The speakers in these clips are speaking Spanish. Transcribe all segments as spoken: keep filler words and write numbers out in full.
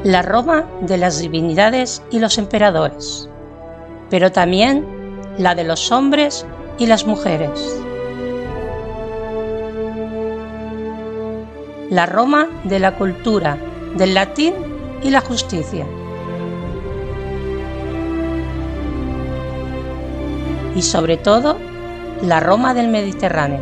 la Roma de las divinidades y los emperadores, pero también la de los hombres y las mujeres. La Roma de la cultura, del latín y la justicia. Y sobre todo, la Roma del Mediterráneo.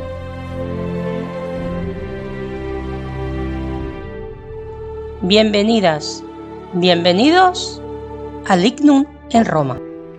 Bienvenidas, bienvenidos a Lignum en Roma.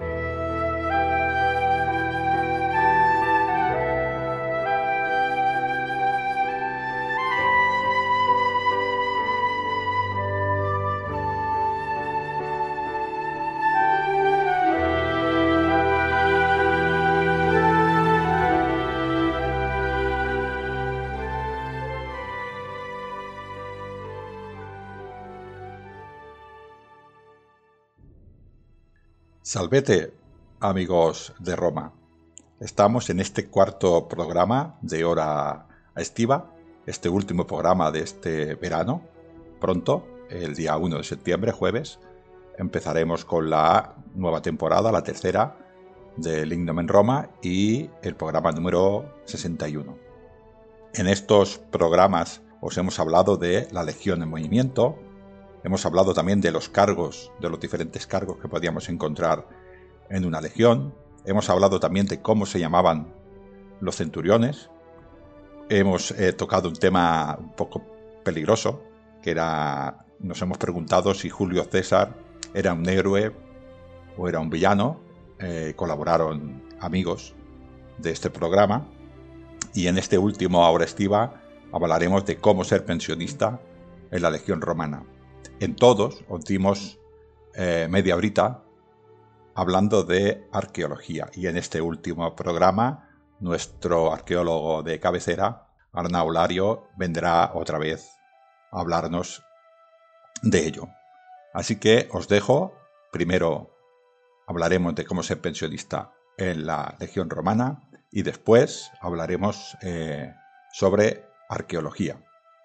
Salvete, amigos de Roma. Estamos en este cuarto programa de Hora Estiva, este último programa de este verano. Pronto, el día uno de septiembre, jueves, empezaremos con la nueva temporada, la tercera, de Lignum en Roma y el programa número sesenta y uno. En estos programas os hemos hablado de la Legión en movimiento. Hemos hablado también de los cargos, de los diferentes cargos que podíamos encontrar en una legión. Hemos hablado también de cómo se llamaban los centuriones. Hemos eh, tocado un tema un poco peligroso, que era, nos hemos preguntado si Julio César era un héroe o era un villano. Eh, colaboraron amigos de este programa. Y en este último Hora Estiva hablaremos de cómo ser pensionista en la Legión Romana. En todos os dimos eh, media horita hablando de arqueología y en este último programa nuestro arqueólogo de cabecera, Arnau Lario, vendrá otra vez a hablarnos de ello. Así que os dejo, primero hablaremos de cómo ser pensionista en la Legión Romana y después hablaremos eh, sobre arqueología.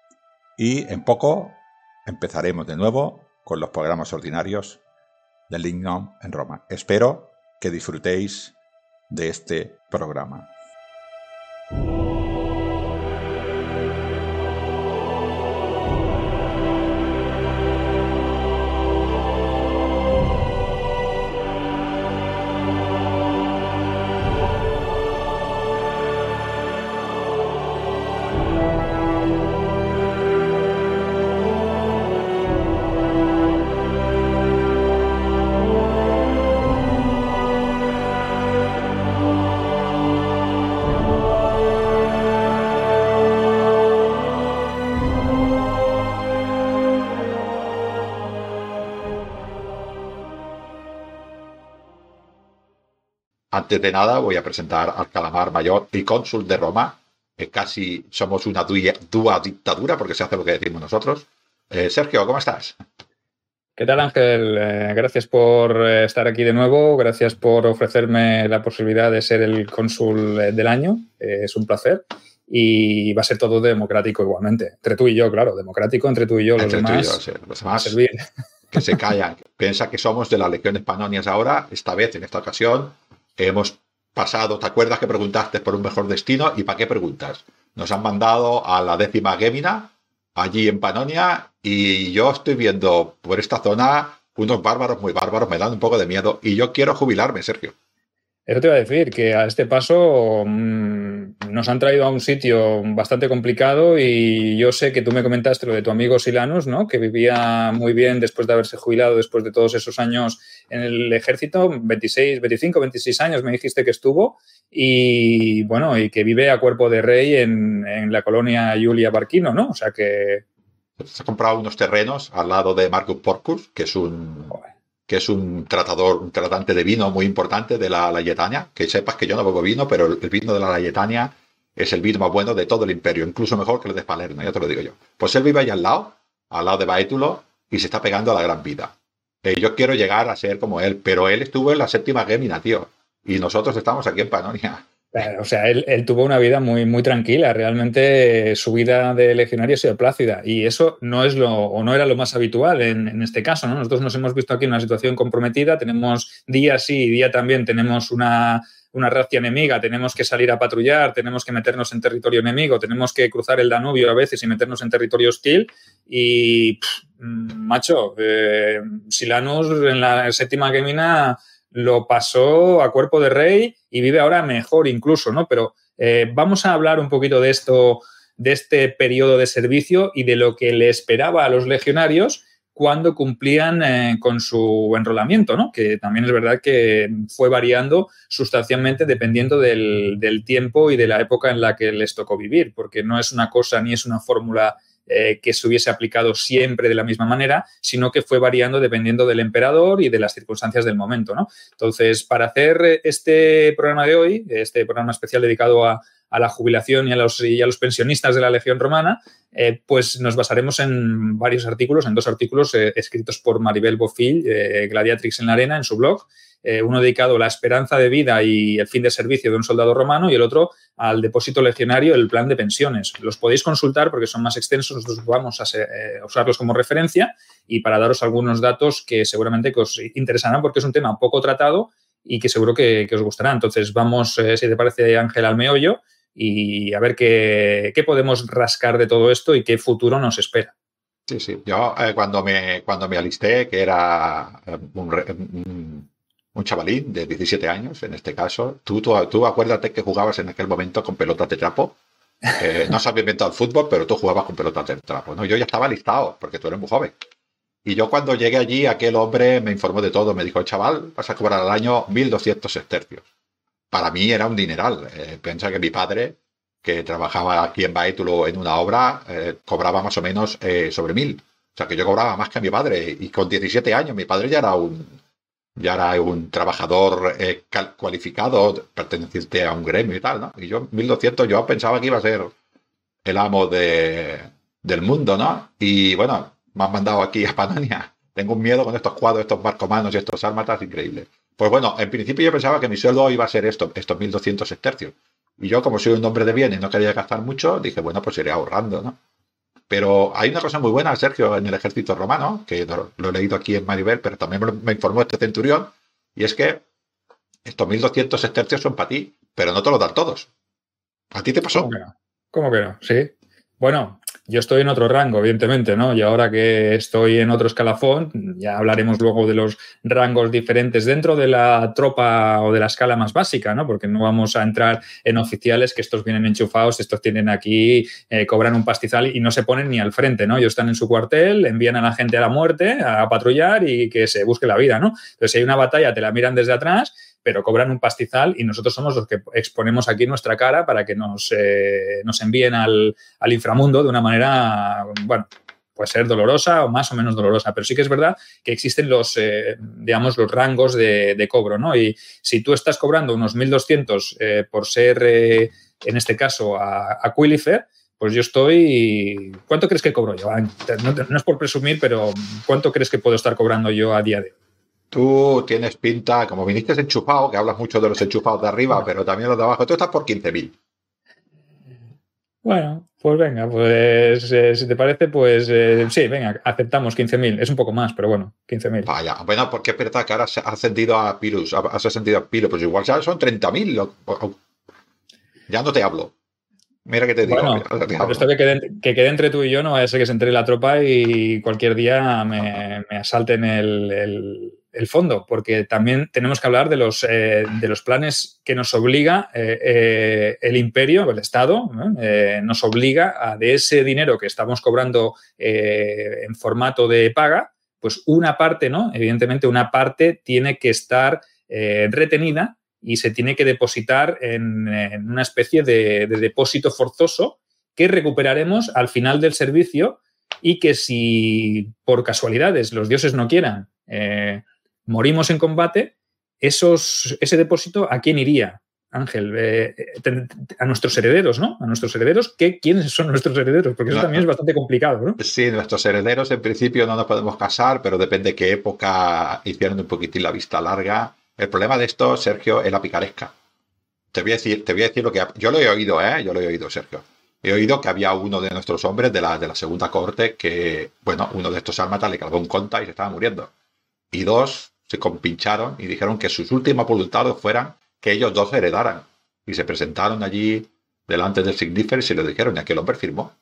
Y en poco empezaremos de nuevo con los programas ordinarios de Lignum en Roma. Espero que disfrutéis de este programa. Antes de nada voy a presentar al calamar mayor y cónsul de Roma. Eh, casi somos una dúa dictadura porque se hace lo que decimos nosotros. Eh, Sergio, ¿cómo estás? ¿Qué tal, Ángel? Eh, gracias por estar aquí de nuevo. Gracias por ofrecerme la posibilidad de ser el cónsul del año. Eh, es un placer. Y va a ser todo democrático igualmente. Entre tú y yo, claro. Democrático entre tú y yo. Los entre demás, tú y yo, sí, los demás a servir. Que se callan. Piensa que somos de las legiones panonias ahora. Esta vez, en esta ocasión, hemos pasado, ¿te acuerdas que preguntaste por un mejor destino? ¿Y para qué preguntas? Nos han mandado a la décima Gémina, allí en Panonia, y yo estoy viendo por esta zona unos bárbaros muy bárbaros, me dan un poco de miedo, y yo quiero jubilarme, Sergio. Eso te iba a decir, que a este paso mmm, nos han traído a un sitio bastante complicado y yo sé que tú me comentaste lo de tu amigo Silanus, ¿no? Que vivía muy bien después de haberse jubilado, después de todos esos años en el ejército, veintiséis, veinticinco, veintiséis años me dijiste que estuvo y, bueno, y que vive a cuerpo de rey en, en la colonia Iulia Barquino, ¿no? O sea que... Se ha comprado unos terrenos al lado de Marcus Porcus, que es un... Joder. que es un tratador, un tratante de vino muy importante de la Layetania, que sepas que yo no bebo vino, pero el vino de la Layetania es el vino más bueno de todo el imperio, incluso mejor que el de Palermo, ya te lo digo yo. Pues él vive ahí al lado, al lado de Baetulo, y se está pegando a la gran vida. Eh, yo quiero llegar a ser como él, pero él estuvo en la séptima Gémina, tío, y nosotros estamos aquí en Panonia. O sea, él, él tuvo una vida muy, muy tranquila. Realmente su vida de legionario ha sido plácida y eso no es lo, o no era lo más habitual en, en este caso, ¿no? Nosotros nos hemos visto aquí en una situación comprometida. Tenemos día sí y día también tenemos una, una racia enemiga. Tenemos que salir a patrullar, tenemos que meternos en territorio enemigo, tenemos que cruzar el Danubio a veces y meternos en territorio hostil. Y, pff, macho, eh, Silanus en la séptima Gemina lo pasó a cuerpo de rey y vive ahora mejor incluso, ¿no? Pero eh, vamos a hablar un poquito de esto, de este periodo de servicio y de lo que le esperaba a los legionarios cuando cumplían eh, con su enrolamiento, ¿no? Que también es verdad que fue variando sustancialmente dependiendo del, del tiempo y de la época en la que les tocó vivir, porque no es una cosa ni es una fórmula Eh, que se hubiese aplicado siempre de la misma manera, sino que fue variando dependiendo del emperador y de las circunstancias del momento, ¿no? Entonces, para hacer este programa de hoy, este programa especial dedicado a, a la jubilación y a, los, y a los pensionistas de la Legión Romana, eh, pues nos basaremos en varios artículos, en dos artículos eh, escritos por Maribel Bofill, eh, Gladiatrix en la Arena, en su blog, eh, uno dedicado a la esperanza de vida y el fin de servicio de un soldado romano y el otro al depósito legionario, el plan de pensiones. Los podéis consultar porque son más extensos, nosotros vamos a, ser, eh, a usarlos como referencia y para daros algunos datos que seguramente que os interesarán porque es un tema poco tratado y que seguro que, que os gustará. Entonces vamos, eh, si te parece, Ángel, al meollo y a ver qué, qué podemos rascar de todo esto y qué futuro nos espera. Sí, sí. Yo eh, cuando, me, cuando me alisté, que era eh, un, un, un chavalín de diecisiete años, en este caso, tú, tú, tú acuérdate que jugabas en aquel momento con pelotas de trapo. Eh, no se había inventado el fútbol, pero tú jugabas con pelotas de trapo, ¿no? Yo ya estaba alistado, porque tú eres muy joven. Y yo cuando llegué allí, aquel hombre me informó de todo. Me dijo, chaval, vas a cobrar al año mil doscientos sestercios. Para mí era un dineral. Eh, piensa que mi padre, que trabajaba aquí en Baétulo en una obra, eh, cobraba más o menos eh, sobre mil. O sea, que yo cobraba más que mi padre. Y con diecisiete años, mi padre ya era un, ya era un trabajador eh, cualificado, perteneciente a un gremio y tal, ¿no? Y yo, mil doscientos, yo pensaba que iba a ser el amo de, del mundo, ¿no? Y bueno, me han mandado aquí a Panonia. Tengo un miedo con estos cuadros, estos barcomanos y estos sálmatas increíbles. Pues bueno, en principio yo pensaba que mi sueldo iba a ser esto, estos mil doscientos sestercios. Y yo, como soy un hombre de bien y no quería gastar mucho, dije, bueno, pues iré ahorrando, ¿no? Pero hay una cosa muy buena, Sergio, en el ejército romano, que lo, lo he leído aquí en Maribel, pero también me, me informó este centurión, y es que estos mil doscientos sestercios son para ti, pero no te lo dan todos. ¿A ti te pasó? ¿Cómo que no? ¿Cómo que no? Sí. Bueno, yo estoy en otro rango, evidentemente, ¿no? Y ahora que estoy en otro escalafón, ya hablaremos luego de los rangos diferentes dentro de la tropa o de la escala más básica, ¿no? Porque no vamos a entrar en oficiales que estos vienen enchufados, estos tienen aquí, eh, cobran un pastizal y no se ponen ni al frente, ¿no? Ellos están en su cuartel, envían a la gente a la muerte, a patrullar y que se busque la vida, ¿no? Entonces, si hay una batalla, te la miran desde atrás, pero cobran un pastizal y nosotros somos los que exponemos aquí nuestra cara para que nos, eh, nos envíen al, al inframundo de una manera, bueno, puede ser dolorosa o más o menos dolorosa, pero sí que es verdad que existen los, eh, digamos, los rangos de, de cobro, ¿no? Y si tú estás cobrando unos mil doscientos eh, por ser, eh, en este caso, a, a Quilifer, pues yo estoy... ¿Cuánto crees que cobro yo? No, no es por presumir, pero ¿cuánto crees que puedo estar cobrando yo a día de hoy? Tú tienes pinta, como viniste enchufado, que hablas mucho de los enchufados de arriba, pero también los de abajo, tú estás por quince mil. Bueno, pues venga, pues eh, si te parece, pues eh, sí, venga, aceptamos quince mil. Es un poco más, pero bueno, quince mil. Vaya, bueno, porque es verdad que ahora has ascendido a Pirus, has ascendido a Pirus, pues igual ya son treinta mil. Ya no te hablo. Mira que te digo. Bueno, pero esto que quede, que quede entre tú y yo no vaya a ser que se entre la tropa y cualquier día me, me asalten el, el, el fondo, porque también tenemos que hablar de los, eh, de los planes que nos obliga eh, eh, el imperio, el Estado, eh, nos obliga a de ese dinero que estamos cobrando eh, en formato de paga, pues una parte, ¿no? Evidentemente una parte tiene que estar eh, retenida y se tiene que depositar en, en una especie de, de depósito forzoso que recuperaremos al final del servicio y que si por casualidades los dioses no quieran, eh, morimos en combate, esos, ese depósito, ¿a quién iría, Ángel? Eh, a nuestros herederos, ¿no? A nuestros herederos, ¿qué, ¿quiénes son nuestros herederos? Porque eso no, también es bastante complicado, ¿no? Sí, nuestros herederos en principio no nos podemos casar, pero depende de qué época hicieron un poquitín la vista larga. El problema de esto, Sergio, es la picaresca. te voy a decir, te voy a decir lo que... Yo lo he oído, ¿eh? Yo lo he oído, Sergio. He oído que había uno de nuestros hombres de la, de la segunda corte que, bueno, uno de estos sálmatas le cargó un conta y se estaba muriendo. Y dos se compincharon y dijeron que sus últimas voluntades fueran que ellos dos heredaran. Y se presentaron allí delante del Signifer y se lo dijeron, y aquel hombre firmó.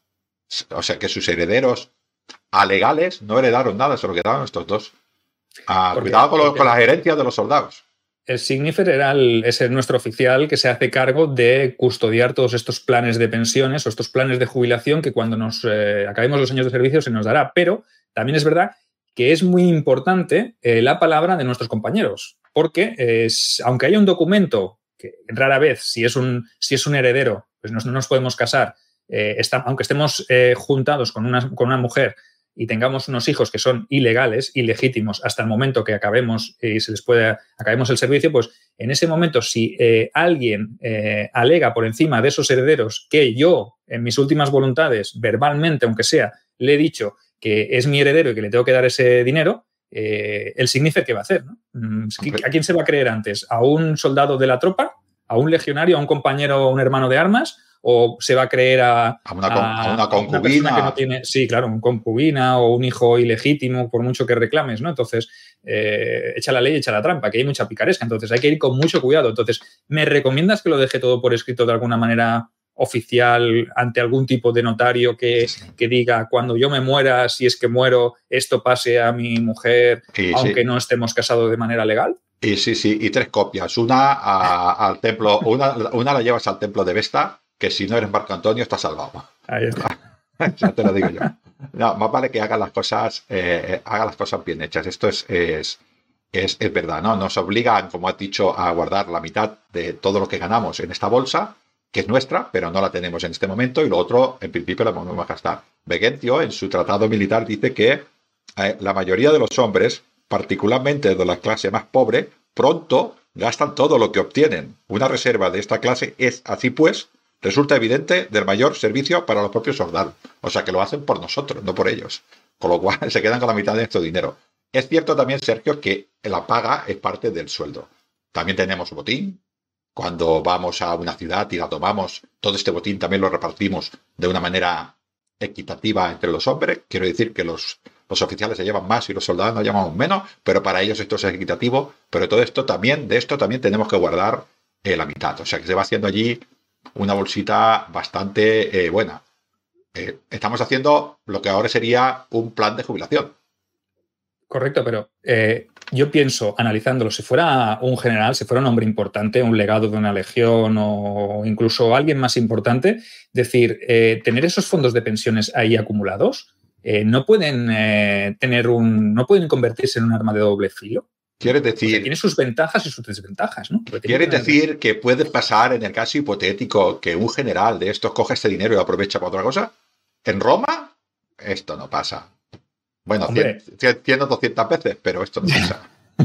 O sea que sus herederos alegales no heredaron nada, se lo quedaron estos dos. Ah, Porque, cuidado con, lo, porque con las herencias de los soldados. El Signifer era el, es el nuestro oficial que se hace cargo de custodiar todos estos planes de pensiones o estos planes de jubilación que cuando nos eh, acabemos los años de servicio se nos dará. Pero también es verdad que es muy importante eh, la palabra de nuestros compañeros, porque eh, aunque haya un documento que rara vez, si es un, si es un heredero, pues no nos podemos casar, eh, está, aunque estemos eh, juntados con una, con una mujer y tengamos unos hijos que son ilegales, ilegítimos, hasta el momento que acabemos y eh, se les puede, acabemos el servicio, pues en ese momento, si eh, alguien eh, alega por encima de esos herederos que yo, en mis últimas voluntades, verbalmente, aunque sea, le he dicho que es mi heredero y que le tengo que dar ese dinero, eh, el Signifer, ¿qué va a hacer? ¿No? ¿A quién se va a creer antes? ¿A un soldado de la tropa? ¿A un legionario? ¿A un compañero o un hermano de armas? ¿O se va a creer a, a, una, a, a una concubina? Una que no tiene, sí, claro, un concubina o un hijo ilegítimo, por mucho que reclames, ¿no? Entonces, eh, echa la ley, echa la trampa, que hay mucha picaresca. Entonces, hay que ir con mucho cuidado. Entonces, ¿me recomiendas que lo deje todo por escrito de alguna manera oficial ante algún tipo de notario que, que diga, cuando yo me muera, si es que muero, esto pase a mi mujer, sí, aunque sí. no estemos casados de manera legal? Y sí, sí, y tres copias. Una a, al templo, una, una la llevas al templo de Vesta, que si no eres Marco Antonio estás salvado. Ahí está. Ya te lo digo yo. No, más vale que haga las cosas, eh, haga las cosas bien hechas. Esto es, es, es, es verdad, ¿no? Nos obligan, como has dicho, a guardar la mitad de todo lo que ganamos en esta bolsa, que es nuestra, pero no la tenemos en este momento, y lo otro, en principio, la vamos a gastar. Vegetio, en su tratado militar, dice que eh, la mayoría de los hombres, particularmente de la clase más pobre, pronto gastan todo lo que obtienen. Una reserva de esta clase es, así pues, resulta evidente del mayor servicio para los propios soldados. O sea, que lo hacen por nosotros, no por ellos. Con lo cual, se quedan con la mitad de nuestro dinero. Es cierto también, Sergio, que la paga es parte del sueldo. También tenemos botín. Cuando vamos a una ciudad y la tomamos, todo este botín también lo repartimos de una manera equitativa entre los hombres. Quiero decir que los, los oficiales se llevan más y los soldados nos llevamos menos, pero para ellos esto es equitativo. Pero todo esto también, de esto también tenemos que guardar eh, la mitad. O sea, que se va haciendo allí una bolsita bastante eh, buena. Eh, estamos haciendo lo que ahora sería un plan de jubilación. Correcto, pero eh, yo pienso, analizándolo, si fuera un general, si fuera un hombre importante, un legado de una legión o incluso alguien más importante, decir, eh, tener esos fondos de pensiones ahí acumulados, eh, no pueden eh, tener un, no pueden convertirse en un arma de doble filo. Quieres decir... Porque tiene sus ventajas y sus desventajas, ¿no? Quieres decir que puede pasar, en el caso hipotético, que un general de estos coja este dinero y lo aprovecha para otra cosa. ¿En Roma? Esto no pasa. Bueno, cien o doscientas veces, pero esto no pasa.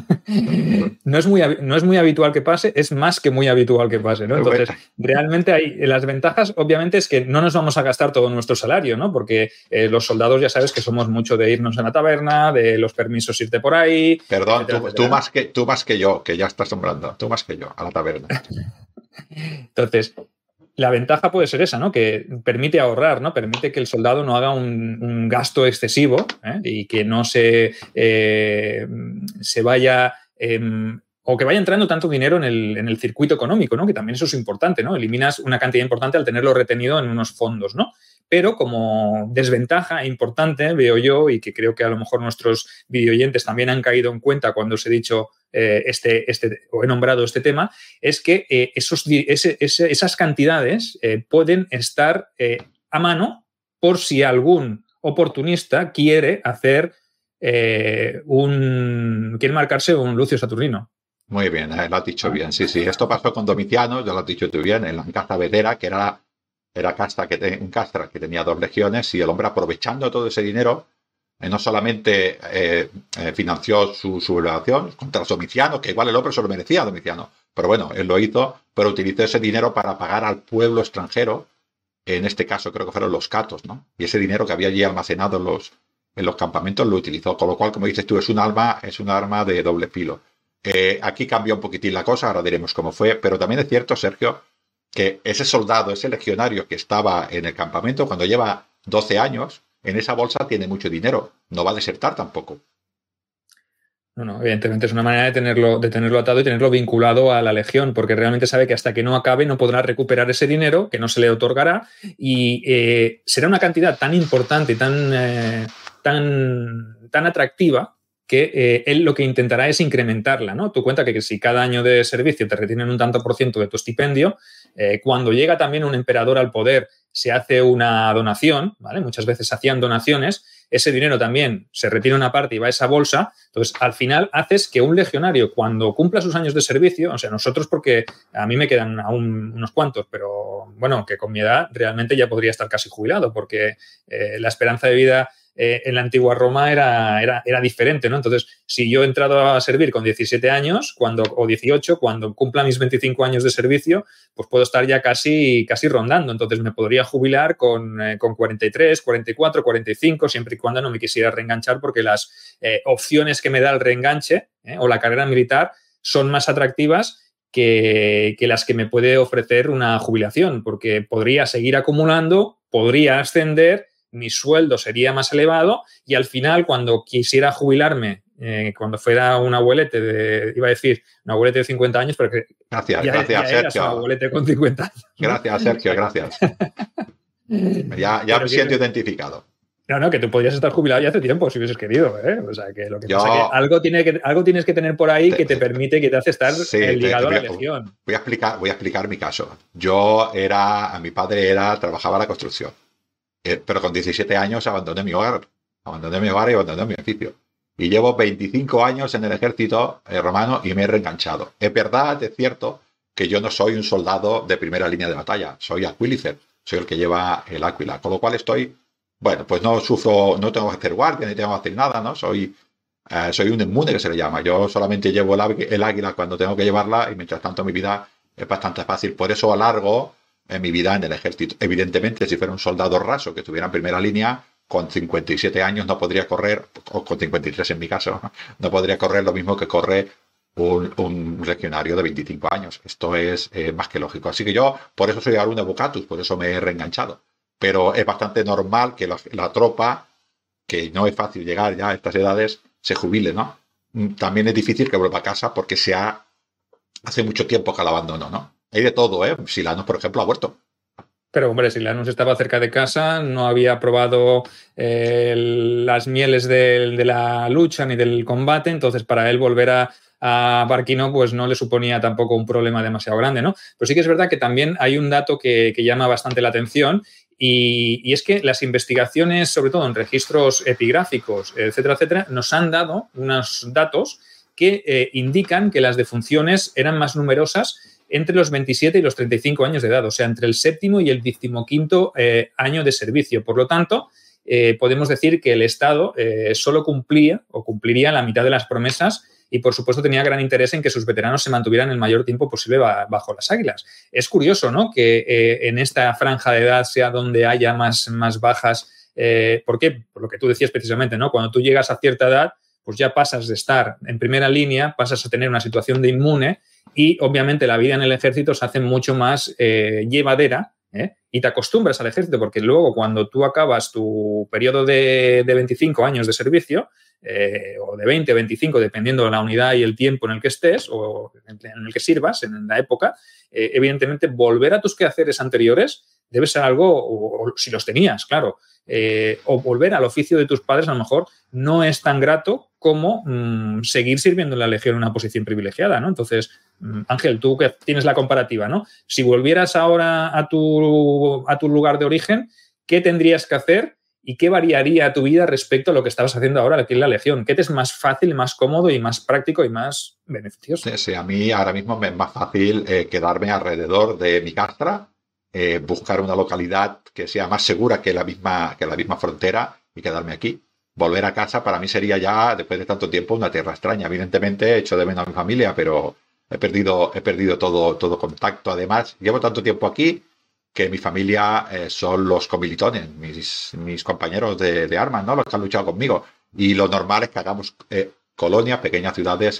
No es, muy, no es muy habitual que pase, es más que muy habitual que pase, ¿no? Entonces, realmente hay las ventajas, obviamente, es que no nos vamos a gastar todo nuestro salario, ¿no? Porque eh, los soldados ya sabes que somos mucho de irnos a la taberna, de los permisos irte por ahí. Perdón, etcétera, tú, etcétera. Tú, más que, tú más que yo, que ya estás nombrando, tú más que yo, a la taberna. Entonces, la ventaja puede ser esa, ¿no? Que permite ahorrar, ¿no? Permite que el soldado no haga un, un gasto excesivo, ¿eh? Y que no se, eh, se vaya... Eh, o que vaya entrando tanto dinero en el, en el circuito económico, ¿no? Que también eso es importante, ¿no? Eliminas una cantidad importante al tenerlo retenido en unos fondos, ¿no? Pero como desventaja importante, veo yo, y que creo que a lo mejor nuestros videoyentes también han caído en cuenta cuando os he dicho eh, este, este, o he nombrado este tema, es que eh, esos, ese, ese, esas cantidades eh, pueden estar eh, a mano por si algún oportunista quiere hacer eh, un... quiere marcarse un Lucio Saturnino. Muy bien, eh, lo has dicho bien. Sí, sí. Esto pasó con Domiciano, ya lo has dicho tú bien, en la casta vedera, que era... Era casta que te, un castra que tenía dos legiones y el hombre, aprovechando todo ese dinero, eh, no solamente eh, eh, financió su sublevación contra Domiciano, que igual el hombre se lo merecía Domiciano, pero bueno, él lo hizo, pero utilizó ese dinero para pagar al pueblo extranjero, en este caso creo que fueron los catos, ¿no? Y ese dinero que había allí almacenado en los, en los campamentos lo utilizó, con lo cual, como dices tú, es un arma, es un arma de doble filo. Eh, aquí cambió un poquitín la cosa, ahora diremos cómo fue, pero también es cierto, Sergio, que ese soldado, ese legionario que estaba en el campamento, cuando lleva doce años, en esa bolsa tiene mucho dinero, no va a desertar tampoco. No, no, evidentemente es una manera de tenerlo, de tenerlo atado y tenerlo vinculado a la legión, porque realmente sabe que hasta que no acabe no podrá recuperar ese dinero, que no se le otorgará, y eh, será una cantidad tan importante y tan, eh, tan, tan atractiva que eh, él lo que intentará es incrementarla, ¿no? Tú cuenta que, que si cada año de servicio te retienen un tanto por ciento de tu estipendio, eh, cuando llega también un emperador al poder, se hace una donación, ¿vale? Muchas veces se hacían donaciones, ese dinero también se retira una parte y va a esa bolsa. Entonces, al final haces que un legionario, cuando cumpla sus años de servicio, o sea, nosotros porque a mí me quedan aún unos cuantos, pero bueno, que con mi edad realmente ya podría estar casi jubilado, porque eh, la esperanza de vida eh, en la antigua Roma era, era, era diferente, ¿no? Entonces, si yo he entrado a servir con diecisiete años cuando, o dieciocho, cuando cumpla mis veinticinco años de servicio, pues puedo estar ya casi, casi rondando. Entonces, me podría jubilar con, eh, con cuarenta y tres, cuarenta y cuatro, cuarenta y cinco, siempre y cuando no me quisiera reenganchar, porque las eh, opciones que me da el reenganche eh, o la carrera militar son más atractivas que, que las que me puede ofrecer una jubilación, porque podría seguir acumulando, podría ascender, mi sueldo sería más elevado y al final, cuando quisiera jubilarme, eh, cuando fuera un abuelete de, iba a decir, un abuelete de cincuenta años, pero que gracias, ya, gracias, ya Sergio. Un abuelete con cincuenta años, ¿no? Gracias, Sergio, gracias. ya ya me siento que, identificado. No, no, que tú podrías estar jubilado ya hace tiempo si hubieses querido, ¿eh? O sea, que lo que Yo, pasa es que algo, tiene que algo tienes que tener por ahí te, que te permite, que te hace estar sí, ligado te, te, a la legión. Voy a explicar, voy a explicar mi caso. Yo era, mi padre era, trabajaba en la construcción, eh, pero con diecisiete años abandoné mi hogar, abandoné mi hogar y abandoné mi oficio. Y llevo veinticinco años en el ejército eh, romano y me he reenganchado. Es verdad, es cierto, que yo no soy un soldado de primera línea de batalla, soy aquílicer, soy el que lleva el áquila, con lo cual estoy... Bueno, pues no sufro, no tengo que hacer guardia, ni tengo que hacer nada, ¿no? Soy, eh, soy un inmune, que se le llama. Yo solamente llevo el, el águila cuando tengo que llevarla y mientras tanto mi vida es bastante fácil. Por eso alargo eh, mi vida en el ejército. Evidentemente, si fuera un soldado raso que estuviera en primera línea, con cincuenta y siete años no podría correr, o con cincuenta y tres en mi caso, no podría correr lo mismo que corre un, un legionario de veinticinco años. Esto es eh, más que lógico. Así que yo, por eso soy alumno de Vocatus, por eso me he reenganchado. Pero es bastante normal que la, la tropa, que no es fácil llegar ya a estas edades, se jubile, ¿no? También es difícil que vuelva a casa porque se ha, hace mucho tiempo que la abandonó, ¿no? Hay de todo, ¿eh? Silanus, por ejemplo, ha vuelto. Pero, hombre, Silanus estaba cerca de casa, no había probado eh, las mieles de, de la lucha ni del combate, entonces para él volver a, a Barquino pues no le suponía tampoco un problema demasiado grande, ¿no? Pero sí que es verdad que también hay un dato que, que llama bastante la atención. Y, y es que las investigaciones, sobre todo en registros epigráficos, etcétera, etcétera, nos han dado unos datos que eh, indican que las defunciones eran más numerosas entre los veintisiete y los treinta y cinco años de edad, o sea, entre el séptimo y el decimoquinto eh, año de servicio. Por lo tanto, eh, podemos decir que el Estado eh, solo cumplía o cumpliría la mitad de las promesas y, por supuesto, tenía gran interés en que sus veteranos se mantuvieran el mayor tiempo posible bajo las águilas. Es curioso, ¿no?, que eh, en esta franja de edad sea donde haya más, más bajas. Eh, ¿Por qué? Por lo que tú decías precisamente, ¿no? Cuando tú llegas a cierta edad, pues ya pasas de estar en primera línea, pasas a tener una situación de inmune y, obviamente, la vida en el ejército se hace mucho más eh, llevadera, ¿eh? Y te acostumbras al ejército, porque luego, cuando tú acabas tu periodo de, de veinticinco años de servicio, Eh, o de veinte, veinticinco, dependiendo de la unidad y el tiempo en el que estés o en el que sirvas, en la época, eh, evidentemente volver a tus quehaceres anteriores debe ser algo, o, o si los tenías, claro, eh, o volver al oficio de tus padres a lo mejor no es tan grato como mmm, seguir sirviendo en la legión en una posición privilegiada, ¿no? Entonces, mmm, Ángel, tú que tienes la comparativa, ¿no? Si volvieras ahora a tu, a tu lugar de origen, ¿qué tendrías que hacer? ¿Y qué variaría tu vida respecto a lo que estabas haciendo ahora aquí en la Legión? ¿Qué te es más fácil, más cómodo y más práctico y más beneficioso? Sí, sí, a mí ahora mismo me es más fácil eh, quedarme alrededor de mi castra, eh, buscar una localidad que sea más segura que la misma, que la misma frontera y quedarme aquí. Volver a casa para mí sería ya, después de tanto tiempo, una tierra extraña. Evidentemente he hecho de menos a mi familia, pero he perdido, he perdido todo, todo contacto. Además, llevo tanto tiempo aquí que mi familia eh, son los comilitones, mis, mis compañeros de, de armas, ¿no? Los que han luchado conmigo. Y lo normal es que hagamos eh, colonias, pequeñas ciudades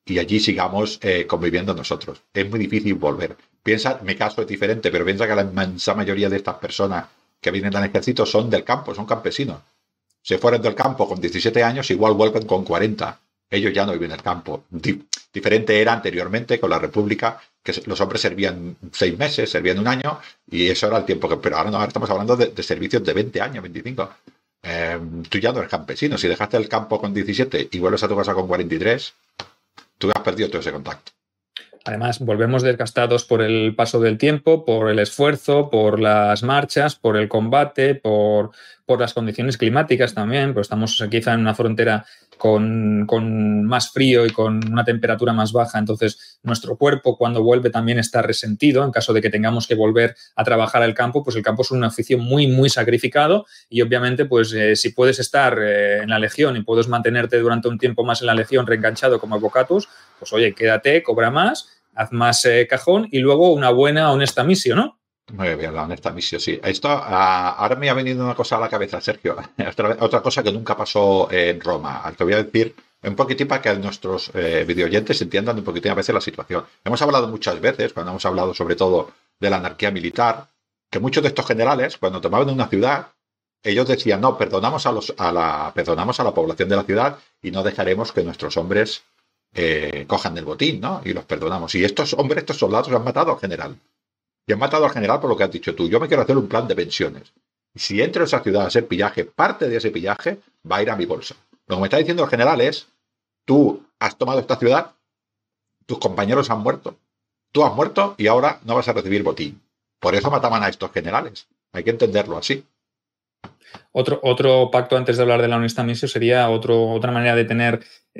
y allí sigamos eh, conviviendo nosotros. Es muy difícil volver. Piensa, mi caso es diferente, pero piensa que la inmensa mayoría de estas personas que vienen al ejército son del campo, son campesinos. Se fueron del campo con diecisiete años, igual vuelven con cuarenta. Ellos ya no viven en el campo. Di- diferente era anteriormente con la República, que los hombres servían seis meses, servían un año, y eso era el tiempo que... Pero ahora no, ahora estamos hablando de, de servicios de veinte años, veinticinco. Eh, tú ya no eres campesino. Si dejaste el campo con diecisiete y vuelves a tu casa con cuarenta y tres, tú has perdido todo ese contacto. Además, volvemos desgastados por el paso del tiempo, por el esfuerzo, por las marchas, por el combate, por, por las condiciones climáticas también, pues estamos quizá en una frontera con, con más frío y con una temperatura más baja, entonces nuestro cuerpo cuando vuelve también está resentido en caso de que tengamos que volver a trabajar al campo, pues el campo es un oficio muy, muy sacrificado y obviamente pues eh, si puedes estar eh, en la legión y puedes mantenerte durante un tiempo más en la legión reenganchado como Bocatus, pues oye, quédate, cobra más, haz más eh, cajón y luego una buena, honesta misión, ¿no? Muy bien, la honesta misión, sí. Esto, uh, ahora me ha venido una cosa a la cabeza, Sergio. otra, otra cosa que nunca pasó en Roma. Te voy a decir un poquitín para que nuestros eh, videoyentes entiendan un poquitín a veces la situación. Hemos hablado muchas veces, cuando hemos hablado sobre todo de la anarquía militar, que muchos de estos generales, cuando tomaban una ciudad, ellos decían, no, perdonamos a, los, a, la, perdonamos a la población de la ciudad y no dejaremos que nuestros hombres eh, cojan del botín, ¿no? Y los perdonamos. Y estos hombres, estos soldados han matado al general. Y han matado al general por lo que has dicho tú. Yo me quiero hacer un plan de pensiones. Y si entro a esa ciudad a hacer pillaje, parte de ese pillaje va a ir a mi bolsa. Lo que me está diciendo el general es, tú has tomado esta ciudad, tus compañeros han muerto, tú has muerto y ahora no vas a recibir botín. Por eso mataban a estos generales. Hay que entenderlo así. Otro, otro pacto antes de hablar de la honesta misión sería otro, otra manera de tener...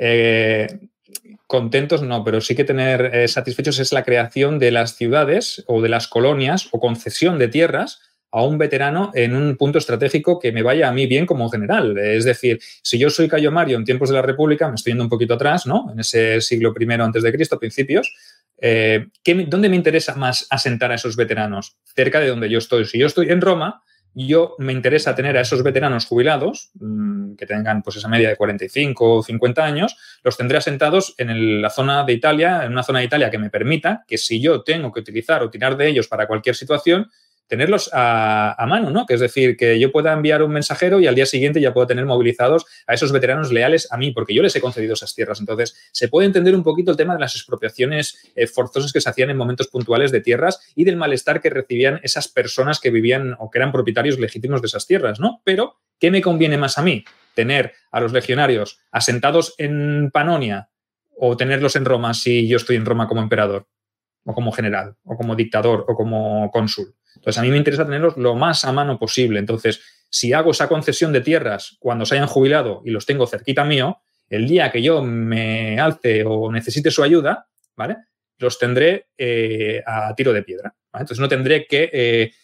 Eh, contentos no, pero sí que tener eh, satisfechos es la creación de las ciudades o de las colonias o concesión de tierras a un veterano en un punto estratégico que me vaya a mí bien como general. Es decir, si yo soy Cayo Mario en tiempos de la República, me estoy yendo un poquito atrás, ¿no? En ese siglo primero antes de Cristo, principios, eh, ¿qué, ¿dónde me interesa más asentar a esos veteranos? Cerca de donde yo estoy. Si yo estoy en Roma, yo me interesa tener a esos veteranos jubilados, mmm, que tengan pues esa media de cuarenta y cinco o cincuenta años, los tendré asentados en el, la zona de Italia, en una zona de Italia que me permita que si yo tengo que utilizar o tirar de ellos para cualquier situación, tenerlos a, a mano, ¿no? Que es decir, que yo pueda enviar un mensajero y al día siguiente ya puedo tener movilizados a esos veteranos leales a mí, porque yo les he concedido esas tierras. Entonces, se puede entender un poquito el tema de las expropiaciones eh, forzosas que se hacían en momentos puntuales de tierras y del malestar que recibían esas personas que vivían o que eran propietarios legítimos de esas tierras, ¿no? Pero, ¿qué me conviene más a mí? ¿Tener a los legionarios asentados en Panonia o tenerlos en Roma si yo estoy en Roma como emperador o como general o como dictador o como cónsul? Entonces, a mí me interesa tenerlos lo más a mano posible. Entonces, si hago esa concesión de tierras cuando se hayan jubilado y los tengo cerquita mío, el día que yo me alce o necesite su ayuda, ¿vale? Los tendré eh, a tiro de piedra, ¿vale? Entonces, no tendré que eh,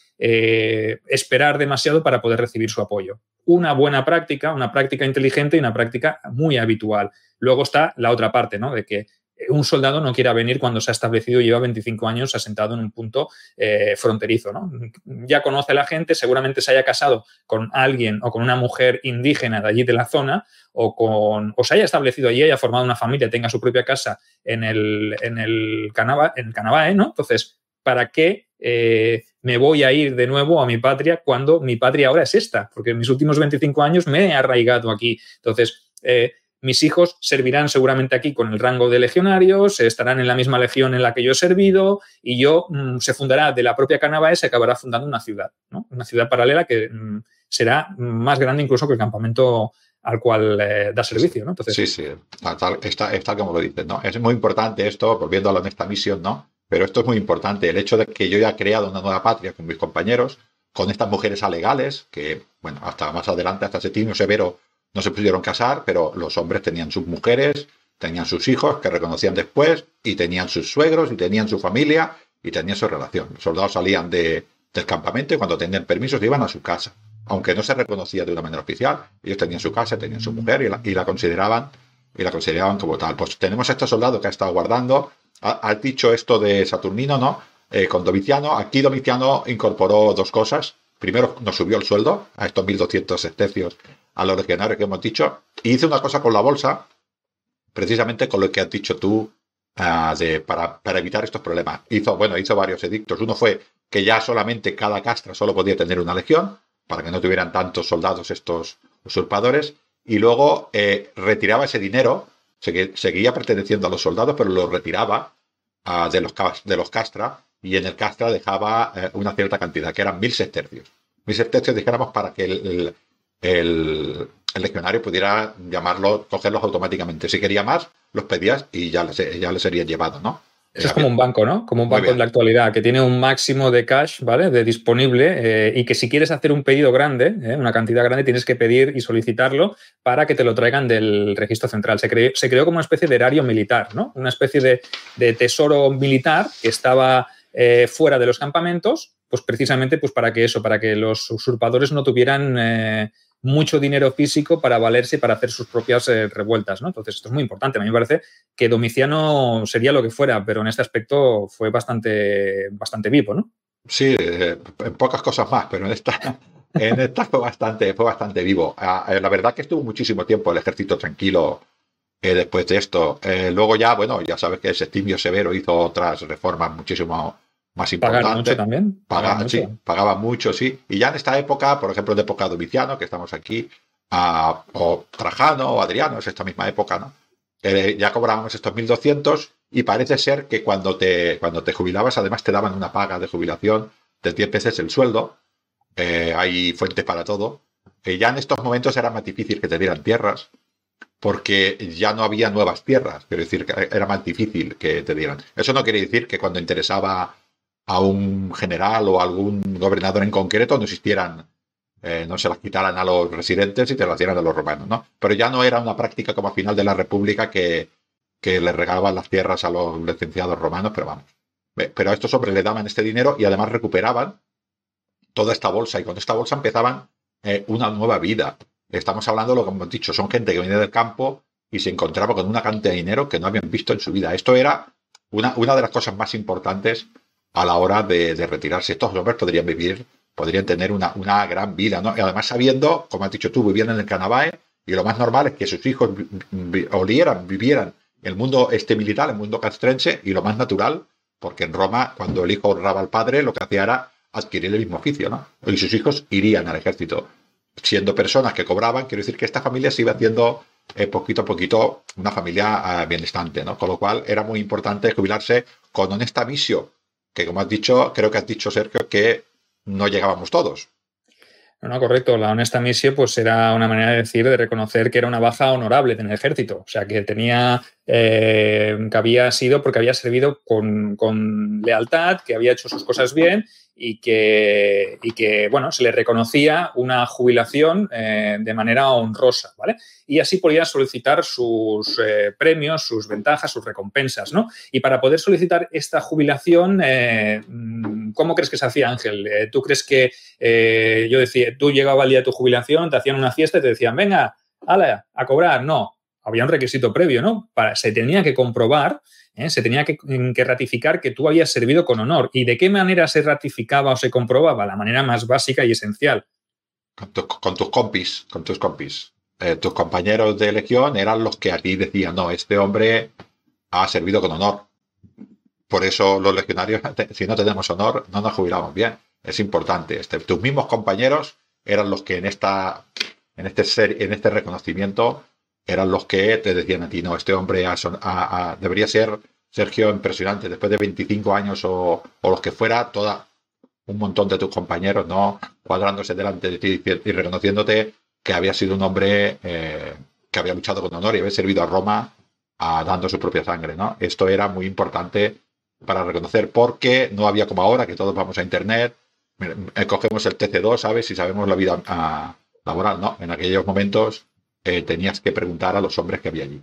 eh, esperar demasiado para poder recibir su apoyo. Una buena práctica, una práctica inteligente y una práctica muy habitual. Luego está la otra parte, ¿no? De que un soldado no quiera venir cuando se ha establecido y lleva veinticinco años asentado en un punto eh, fronterizo, ¿no? Ya conoce a la gente, seguramente se haya casado con alguien o con una mujer indígena de allí de la zona o, con, o se haya establecido allí, haya formado una familia, tenga su propia casa en el, en el, Canava, en el Canavae, ¿no? Entonces, ¿para qué eh, me voy a ir de nuevo a mi patria cuando mi patria ahora es esta? Porque en mis últimos veinticinco años me he arraigado aquí. Entonces, eh, mis hijos servirán seguramente aquí con el rango de legionarios, estarán en la misma legión en la que yo he servido y yo mmm, se fundará de la propia Canavae, se acabará fundando una ciudad, ¿no? Una ciudad paralela que mmm, será más grande incluso que el campamento al cual eh, da servicio, ¿no? Entonces, sí, sí, está, está, está como lo dices, ¿no? Es muy importante esto, volviendo a la honesta misión, ¿no? Pero esto es muy importante, el hecho de que yo haya creado una nueva patria con mis compañeros, con estas mujeres alegales, que, bueno, hasta más adelante, hasta Septimio Severo, no se pudieron casar, pero los hombres tenían sus mujeres, tenían sus hijos que reconocían después, y tenían sus suegros, y tenían su familia, y tenían su relación. Los soldados salían de, del campamento y cuando tenían permisos iban a su casa. Aunque no se reconocía de una manera oficial, ellos tenían su casa, tenían su mujer y la, y la consideraban y la consideraban como tal. Pues tenemos a este soldado que ha estado guardando. Has dicho esto de Saturnino, ¿no? Eh, con Domiciano. Aquí Domiciano incorporó dos cosas. Primero, nos subió el sueldo a estos mil doscientos estecios a los legionarios que hemos dicho, y hice una cosa con la bolsa, precisamente con lo que has dicho tú, uh, de, para, para evitar estos problemas. Hizo, bueno, hizo varios edictos. Uno fue que ya solamente cada castra solo podía tener una legión, para que no tuvieran tantos soldados estos usurpadores, y luego eh, retiraba ese dinero, segui, seguía perteneciendo a los soldados, pero lo retiraba uh, de, los, de los castra, y en el castra dejaba eh, una cierta cantidad, que eran mil sestercios. Mil sestercios, dijéramos, para que el, el, el, el legionario pudiera llamarlo, cogerlos automáticamente. Si quería más, los pedías y ya les, ya les serían llevados, ¿no? Eso es como un banco, ¿no? Como un banco en la actualidad, que tiene un máximo de cash, ¿vale? De disponible, eh, y que si quieres hacer un pedido grande, eh, una cantidad grande, tienes que pedir y solicitarlo para que te lo traigan del registro central. Se creó, se creó como una especie de erario militar, ¿no? Una especie de, de tesoro militar que estaba eh, fuera de los campamentos, pues precisamente pues para que eso, para que los usurpadores no tuvieran eh, mucho dinero físico para valerse y para hacer sus propias eh, revueltas, ¿no? Entonces, esto es muy importante. A mí me parece que Domiciano sería lo que fuera, pero en este aspecto fue bastante, bastante vivo, ¿no? Sí, eh, en pocas cosas más, pero en esta, en esta fue, bastante, fue bastante vivo. Eh, la verdad que estuvo muchísimo tiempo el ejército tranquilo eh, después de esto. Eh, luego ya, bueno, ya sabes que Septimio Severo hizo otras reformas muchísimo más importante. Pagar mucho también. Paga, mucho. Sí, pagaba mucho, sí. Y ya en esta época, por ejemplo, de época Domiciano, que estamos aquí, uh, o Trajano o Adriano, es esta misma época, ¿no? Eh, ya cobrábamos estos mil doscientos y parece ser que cuando te, cuando te jubilabas, además te daban una paga de jubilación de diez veces el sueldo. Eh, hay fuentes para todo. Eh, ya en estos momentos era más difícil que te dieran tierras, porque ya no había nuevas tierras. Quiero decir, que era más difícil que te dieran. Eso no quiere decir que cuando interesaba a un general o a algún gobernador en concreto no existieran, eh, no se las quitaran a los residentes y te las dieran a los romanos, ¿no? Pero ya no era una práctica como a final de la República que, que le regalaban las tierras a los licenciados romanos, pero vamos. Pero a estos hombres le daban este dinero y además recuperaban toda esta bolsa, y con esta bolsa empezaban eh, una nueva vida. Estamos hablando, lo que hemos dicho, son gente que viene del campo y se encontraba con una cantidad de dinero que no habían visto en su vida. Esto era una, una de las cosas más importantes a la hora de, de retirarse. Estos hombres podrían vivir, podrían tener una, una gran vida, ¿no? Y además sabiendo, como has dicho tú, vivían en el Canavae, y lo más normal es que sus hijos vi, vi, olieran, vivieran el mundo este militar, el mundo castrense, y lo más natural, porque en Roma, cuando el hijo honraba al padre, lo que hacía era adquirir el mismo oficio, ¿no? Y sus hijos irían al ejército. Siendo personas que cobraban, quiero decir que esta familia se iba haciendo eh, poquito a poquito una familia eh, bienestante, ¿no? Con lo cual era muy importante jubilarse con honesta visio, que como has dicho, creo que has dicho, Sergio, que no llegábamos todos. No, no, correcto. La honesta misión pues era una manera de decir, de reconocer que era una baja honorable en el ejército. O sea, que tenía, eh, que había sido porque había servido con, con lealtad, que había hecho sus cosas bien y que, y que bueno, se le reconocía una jubilación eh, de manera honrosa, ¿vale? Y así podía solicitar sus eh, premios, sus ventajas, sus recompensas, ¿no? Y para poder solicitar esta jubilación, eh, ¿cómo crees que se hacía, Ángel? Eh, ¿Tú crees que, eh, yo decía, tú llegabas al día de tu jubilación, te hacían una fiesta y te decían, venga, ala, a cobrar? No, había un requisito previo, ¿no? Para, se tenía que comprobar, ¿eh? se tenía que, que ratificar que tú habías servido con honor. ¿Y de qué manera se ratificaba o se comprobaba? La manera más básica y esencial. Con, tu, con tus compis, con tus compis. Eh, tus compañeros de legión eran los que a ti decían, no, este hombre ha servido con honor. Por eso los legionarios, si no tenemos honor, no nos jubilamos bien. Es importante. Este, tus mismos compañeros eran los que en esta, en este ser, en este reconocimiento eran los que te decían a ti, no, este hombre ha, ha, ha, debería ser, Sergio, impresionante. Después de veinticinco años o, o los que fuera, toda un montón de tus compañeros, ¿no? Cuadrándose delante de ti y reconociéndote que había sido un hombre eh, que había luchado con honor y había servido a Roma a, dando su propia sangre, ¿no? Esto era muy importante para reconocer, porque no había como ahora, que todos vamos a internet, cogemos el T C dos, ¿sabes? Y sabemos la vida a, laboral, ¿no? En aquellos momentos eh, tenías que preguntar a los hombres que había allí.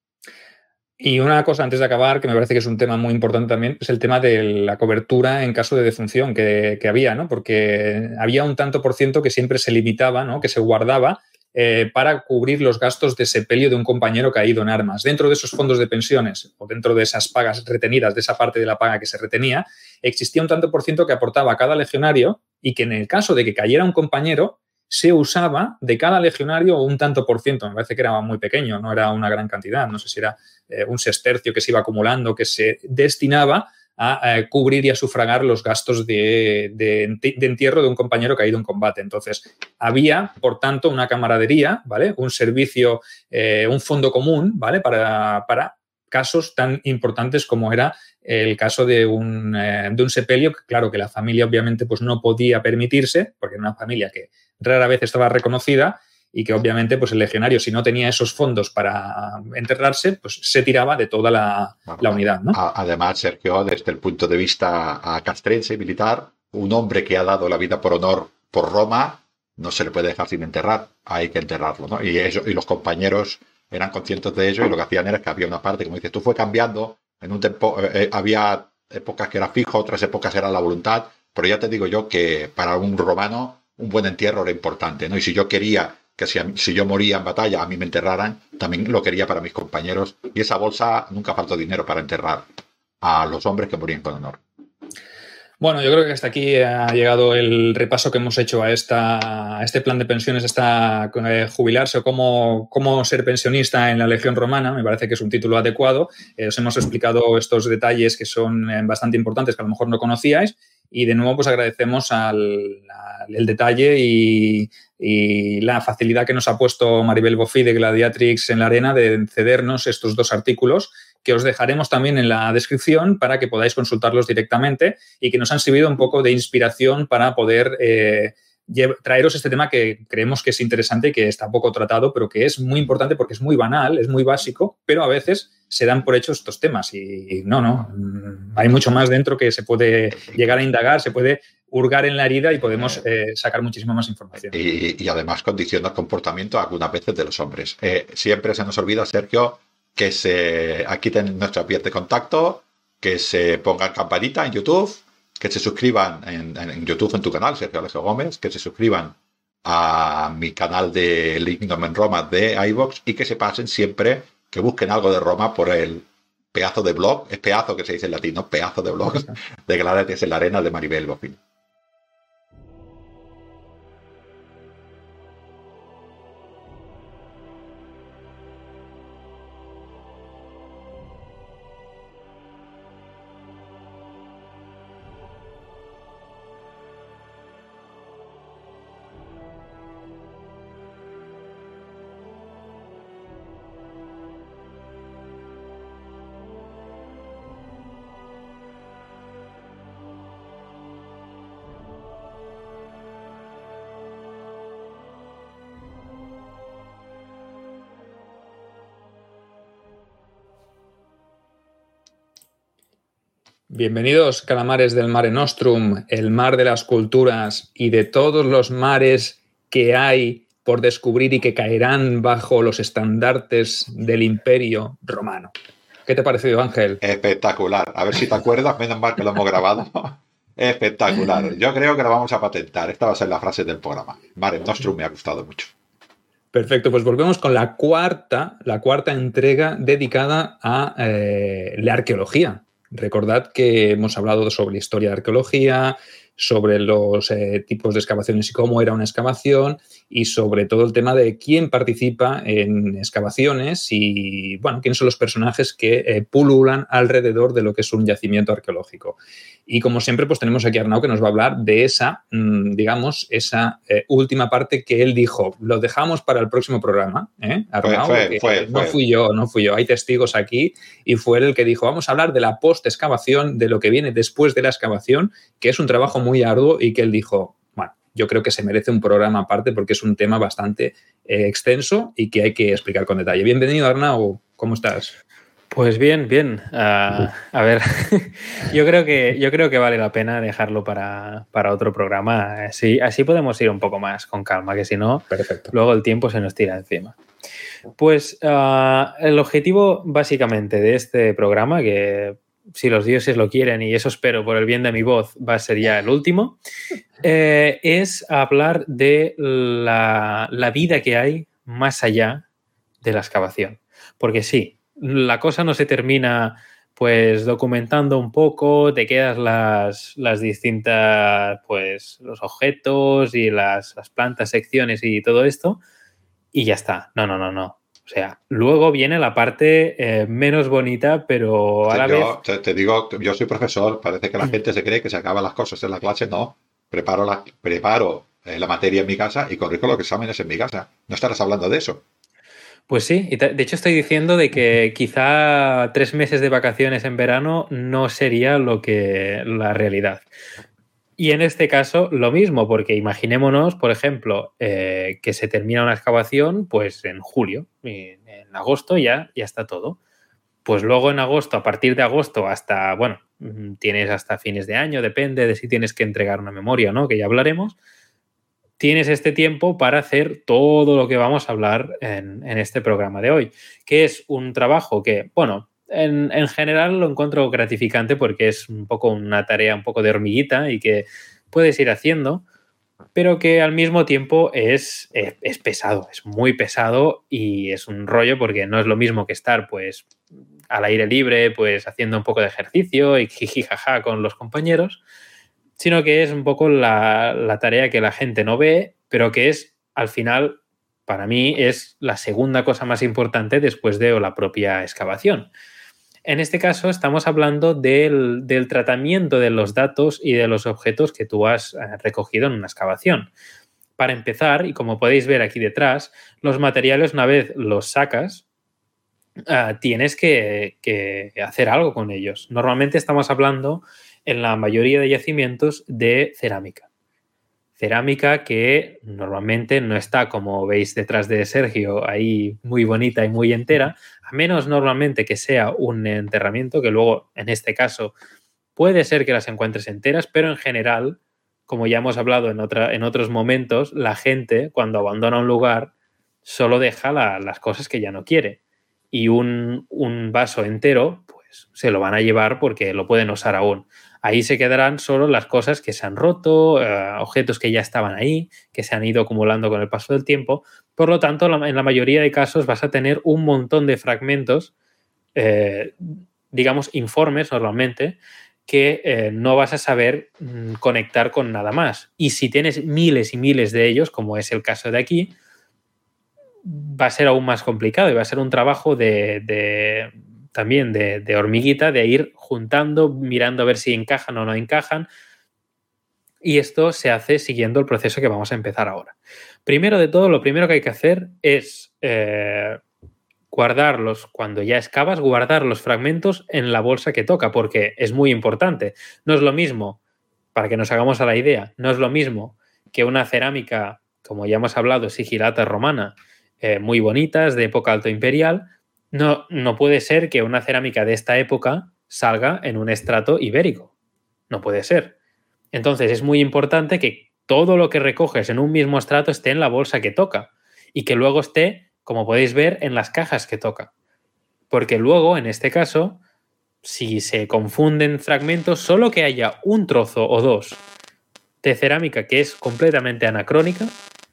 Y una cosa antes de acabar, que me parece que es un tema muy importante también, es el tema de la cobertura en caso de defunción que, que había, ¿no? Porque había un tanto por ciento que siempre se limitaba, ¿no? Que se guardaba eh, para cubrir los gastos de sepelio de un compañero caído en armas. Dentro de esos fondos de pensiones o dentro de esas pagas retenidas, de esa parte de la paga que se retenía, existía un tanto por ciento que aportaba cada legionario y que en el caso de que cayera un compañero, se usaba de cada legionario un tanto por ciento, me parece que era muy pequeño, no era una gran cantidad, no sé si era eh, un sestercio que se iba acumulando, que se destinaba a eh, cubrir y a sufragar los gastos de, de, de entierro de un compañero caído en combate. Entonces, había, por tanto, una camaradería, ¿vale? Un servicio, eh, un fondo común, ¿vale? Para, para casos tan importantes como era el caso de un, eh, de un sepelio, que claro que la familia obviamente pues no podía permitirse, porque era una familia que rara vez estaba reconocida y que obviamente pues el legionario, si no tenía esos fondos para enterrarse, pues se tiraba de toda la, la unidad, ¿no? Además, Sergio, desde el punto de vista castrense, militar, un hombre que ha dado la vida por honor por Roma no se le puede dejar sin enterrar, hay que enterrarlo, ¿no? Y, eso, y los compañeros eran conscientes de ello y lo que hacían era que había una parte, como dices tú, fue cambiando. En un tiempo eh, había épocas que era fijo, otras épocas era la voluntad, pero ya te digo yo que para un romano un buen entierro era importante, ¿no? Y si yo quería que si, si yo moría en batalla a mí me enterraran, también lo quería para mis compañeros, y esa bolsa nunca faltó dinero para enterrar a los hombres que morían con honor. Bueno, yo creo que hasta aquí ha llegado el repaso que hemos hecho a, esta, a este plan de pensiones, esta eh, jubilarse o cómo, cómo ser pensionista en la Legión Romana. Me parece que es un título adecuado. Eh, os hemos explicado estos detalles que son eh, bastante importantes, que a lo mejor no conocíais. Y de nuevo, pues agradecemos al, al el detalle y, y la facilidad que nos ha puesto Maribel Bofill de Gladiatrix en la arena de cedernos estos dos artículos, que os dejaremos también en la descripción para que podáis consultarlos directamente y que nos han servido un poco de inspiración para poder eh, traeros este tema que creemos que es interesante y que está poco tratado, pero que es muy importante porque es muy banal, es muy básico, pero a veces se dan por hecho estos temas y no, no, hay mucho más dentro que se puede llegar a indagar, se puede hurgar en la herida y podemos eh, sacar muchísima más información. Y, y además condiciona el comportamiento algunas veces de los hombres. Eh, siempre se nos olvida, Sergio, que se aquí tienen nuestras vías de contacto, que se pongan campanita en YouTube, que se suscriban en, en YouTube, en tu canal, Sergio Alejo Gómez, que se suscriban a mi canal de Lignum en Roma de iVoox y que se pasen siempre, que busquen algo de Roma por el pedazo de blog, es pedazo que se dice en latín, ¿no? Pedazo de blog de Gladiatrix en la arena de Maribel Bofill. Bienvenidos, calamares del Mare Nostrum, el mar de las culturas y de todos los mares que hay por descubrir y que caerán bajo los estandartes del Imperio Romano. ¿Qué te ha parecido, Ángel? Espectacular. A ver si te acuerdas, menos mal que lo hemos grabado. Espectacular. Yo creo que lo vamos a patentar. Esta va a ser la frase del programa. Mare Nostrum me ha gustado mucho. Perfecto, pues volvemos con la cuarta, la cuarta entrega dedicada a eh, la arqueología. Recordad que hemos hablado sobre historia de arqueología, sobre los eh, tipos de excavaciones y cómo era una excavación y sobre todo el tema de quién participa en excavaciones y, bueno, quiénes son los personajes que eh, pululan alrededor de lo que es un yacimiento arqueológico. Y como siempre, pues tenemos aquí a Arnau que nos va a hablar de esa, mmm, digamos, esa eh, última parte que él dijo. Lo dejamos para el próximo programa, ¿eh? Arnau, fue, fue, fue, no fue. fui yo, no fui yo. Hay testigos aquí y fue él el que dijo, vamos a hablar de la post-excavación, de lo que viene después de la excavación, que es un trabajo muy arduo y que él dijo, bueno, yo creo que se merece un programa aparte porque es un tema bastante eh, extenso y que hay que explicar con detalle. Bienvenido, Arnau. ¿Cómo estás? Pues bien, bien. Uh, a ver, yo creo que yo creo que vale la pena dejarlo para, para otro programa. Así, así podemos ir un poco más con calma, que si no, perfecto, luego el tiempo se nos tira encima. Pues uh, el objetivo básicamente de este programa, que si los dioses lo quieren, y eso espero por el bien de mi voz, va a ser ya el último, eh, es hablar de la, la vida que hay más allá de la excavación. Porque sí, la cosa no se termina pues documentando un poco, te quedas las, las distintas, pues los objetos y las, las plantas, secciones y todo esto y ya está. No, no, no, no. O sea, luego viene la parte eh, menos bonita, pero a la yo, vez... Te, te digo, yo soy profesor, parece que la gente se cree que se acaban las cosas en la clase. No, preparo la, preparo eh, la materia en mi casa y corrijo los exámenes en mi casa. No estarás hablando de eso. Pues sí, y de hecho estoy diciendo de que quizá tres meses de vacaciones en verano no sería lo que la realidad. Y en este caso lo mismo, porque imaginémonos, por ejemplo, eh, que se termina una excavación pues en julio, y en agosto ya, ya está todo. Pues luego en agosto, a partir de agosto hasta, bueno, tienes hasta fines de año, depende de si tienes que entregar una memoria o no, que ya hablaremos. Tienes este tiempo para hacer todo lo que vamos a hablar en, en este programa de hoy, que es un trabajo que, bueno, en, en general lo encuentro gratificante porque es un poco una tarea un poco de hormiguita y que puedes ir haciendo, pero que al mismo tiempo es, es, es pesado, es muy pesado y es un rollo porque no es lo mismo que estar pues al aire libre, pues haciendo un poco de ejercicio y jijijaja con los compañeros, sino que es un poco la, la tarea que la gente no ve, pero que es, al final, para mí, es la segunda cosa más importante después de la propia excavación. En este caso, estamos hablando del, del tratamiento de los datos y de los objetos que tú has recogido en una excavación. Para empezar, y como podéis ver aquí detrás, los materiales, una vez los sacas, uh, tienes que, que hacer algo con ellos. Normalmente estamos hablando, en la mayoría de yacimientos, de cerámica. Cerámica que normalmente no está, como veis detrás de Sergio, ahí muy bonita y muy entera, a menos normalmente que sea un enterramiento, que luego, en este caso, puede ser que las encuentres enteras, pero en general, como ya hemos hablado en, otra, en otros momentos, la gente, cuando abandona un lugar, solo deja la, las cosas que ya no quiere. Y un, un vaso entero, pues se lo van a llevar porque lo pueden usar aún. Ahí se quedarán solo las cosas que se han roto, eh, objetos que ya estaban ahí, que se han ido acumulando con el paso del tiempo. Por lo tanto, la, en la mayoría de casos vas a tener un montón de fragmentos, eh, digamos, informes normalmente, que eh, no vas a saber mm, conectar con nada más. Y si tienes miles y miles de ellos, como es el caso de aquí, va a ser aún más complicado y va a ser un trabajo de... de también de, de hormiguita, de ir juntando, mirando a ver si encajan o no encajan. Y esto se hace siguiendo el proceso que vamos a empezar ahora. Primero de todo, lo primero que hay que hacer es eh, guardarlos, cuando ya excavas, guardar los fragmentos en la bolsa que toca, porque es muy importante. No es lo mismo, para que nos hagamos a la idea, no es lo mismo que una cerámica, como ya hemos hablado, sigilata romana, eh, muy bonitas, de época alto imperial. No, no puede ser que una cerámica de esta época salga en un estrato ibérico. No puede ser. Entonces es muy importante que todo lo que recoges en un mismo estrato esté en la bolsa que toca y que luego esté, como podéis ver, en las cajas que toca. Porque luego, en este caso, si se confunden fragmentos, solo que haya un trozo o dos de cerámica que es completamente anacrónica,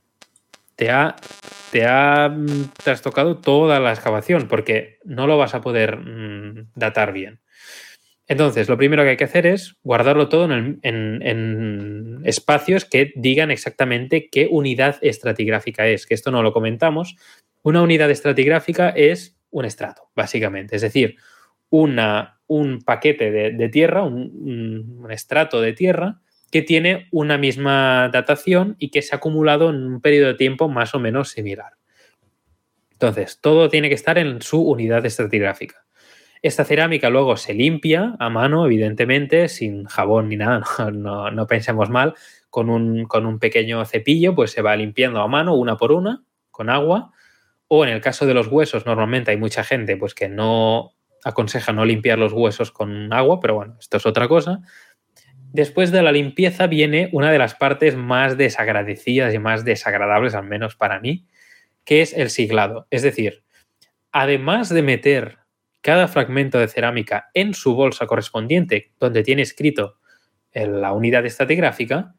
te ha... te ha trastocado toda la excavación porque no lo vas a poder mmm, datar bien. Entonces, lo primero que hay que hacer es guardarlo todo en, el, en, en espacios que digan exactamente qué unidad estratigráfica es, que esto no lo comentamos. Una unidad estratigráfica es un estrato, básicamente, es decir, una, un paquete de, de tierra, un, un estrato de tierra que tiene una misma datación y que se ha acumulado en un periodo de tiempo más o menos similar. Entonces, todo tiene que estar en su unidad estratigráfica. Esta cerámica luego se limpia a mano, evidentemente, sin jabón ni nada, no, no, no pensemos mal, con un, con un pequeño cepillo, pues se va limpiando a mano una por una, con agua, o en el caso de los huesos, normalmente hay mucha gente pues, que no aconseja no limpiar los huesos con agua, pero bueno, esto es otra cosa. Después de la limpieza viene una de las partes más desagradecidas y más desagradables, al menos para mí, que es el siglado. Es decir, además de meter cada fragmento de cerámica en su bolsa correspondiente, donde tiene escrito la unidad estratigráfica,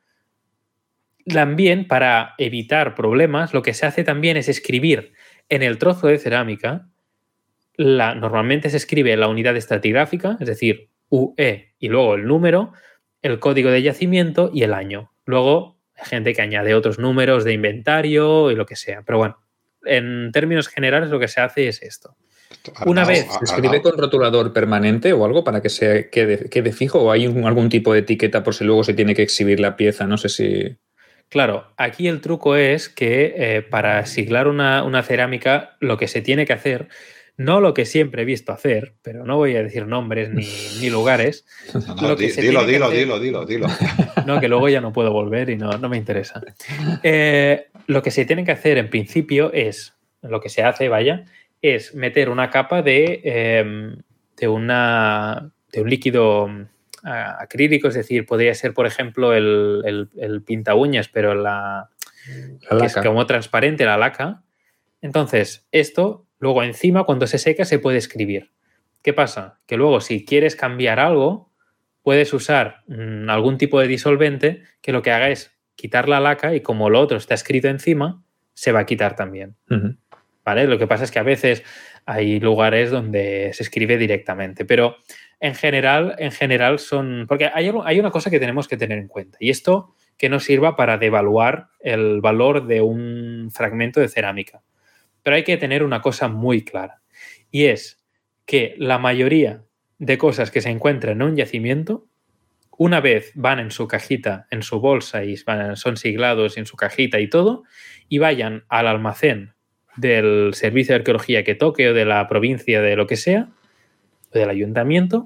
también para evitar problemas, lo que se hace también es escribir en el trozo de cerámica la, normalmente se escribe la unidad estratigráfica, es decir, U E y luego el número, el código de yacimiento y el año. Luego hay gente que añade otros números de inventario y lo que sea. Pero bueno, en términos generales lo que se hace es esto. Una vez... ¿Se escribe con rotulador permanente o algo para que se quede, quede fijo? ¿O hay un, algún tipo de etiqueta por si luego se tiene que exhibir la pieza? No sé si... Claro, aquí el truco es que eh, para siglar una, una cerámica lo que se tiene que hacer, no lo que siempre he visto hacer, pero no voy a decir nombres ni, ni lugares. No, no, lo que di, se dilo, tiene que dilo, hacer... dilo, dilo, dilo. No, que luego ya no puedo volver y no, no me interesa. Eh, lo que se tiene que hacer en principio es, lo que se hace, vaya, es meter una capa de, eh, de, una, de un líquido acrílico, es decir, podría ser, por ejemplo, el, el, el pinta uñas, pero la, la que es como transparente, la laca. Entonces, esto, luego encima, cuando se seca, se puede escribir. ¿Qué pasa? Que luego, si quieres cambiar algo, puedes usar mmm, algún tipo de disolvente que lo que haga es quitar la laca y como lo otro está escrito encima, se va a quitar también. Uh-huh. ¿Vale? Lo que pasa es que a veces hay lugares donde se escribe directamente, pero en general, en general son... Porque hay, hay una cosa que tenemos que tener en cuenta, y esto que nos sirva para devaluar el valor de un fragmento de cerámica. Pero hay que tener una cosa muy clara, y es que la mayoría de cosas que se encuentran en un yacimiento, una vez van en su cajita, en su bolsa, y van, son siglados en su cajita y todo, y vayan al almacén del servicio de arqueología que toque o de la provincia, de lo que sea, o del ayuntamiento,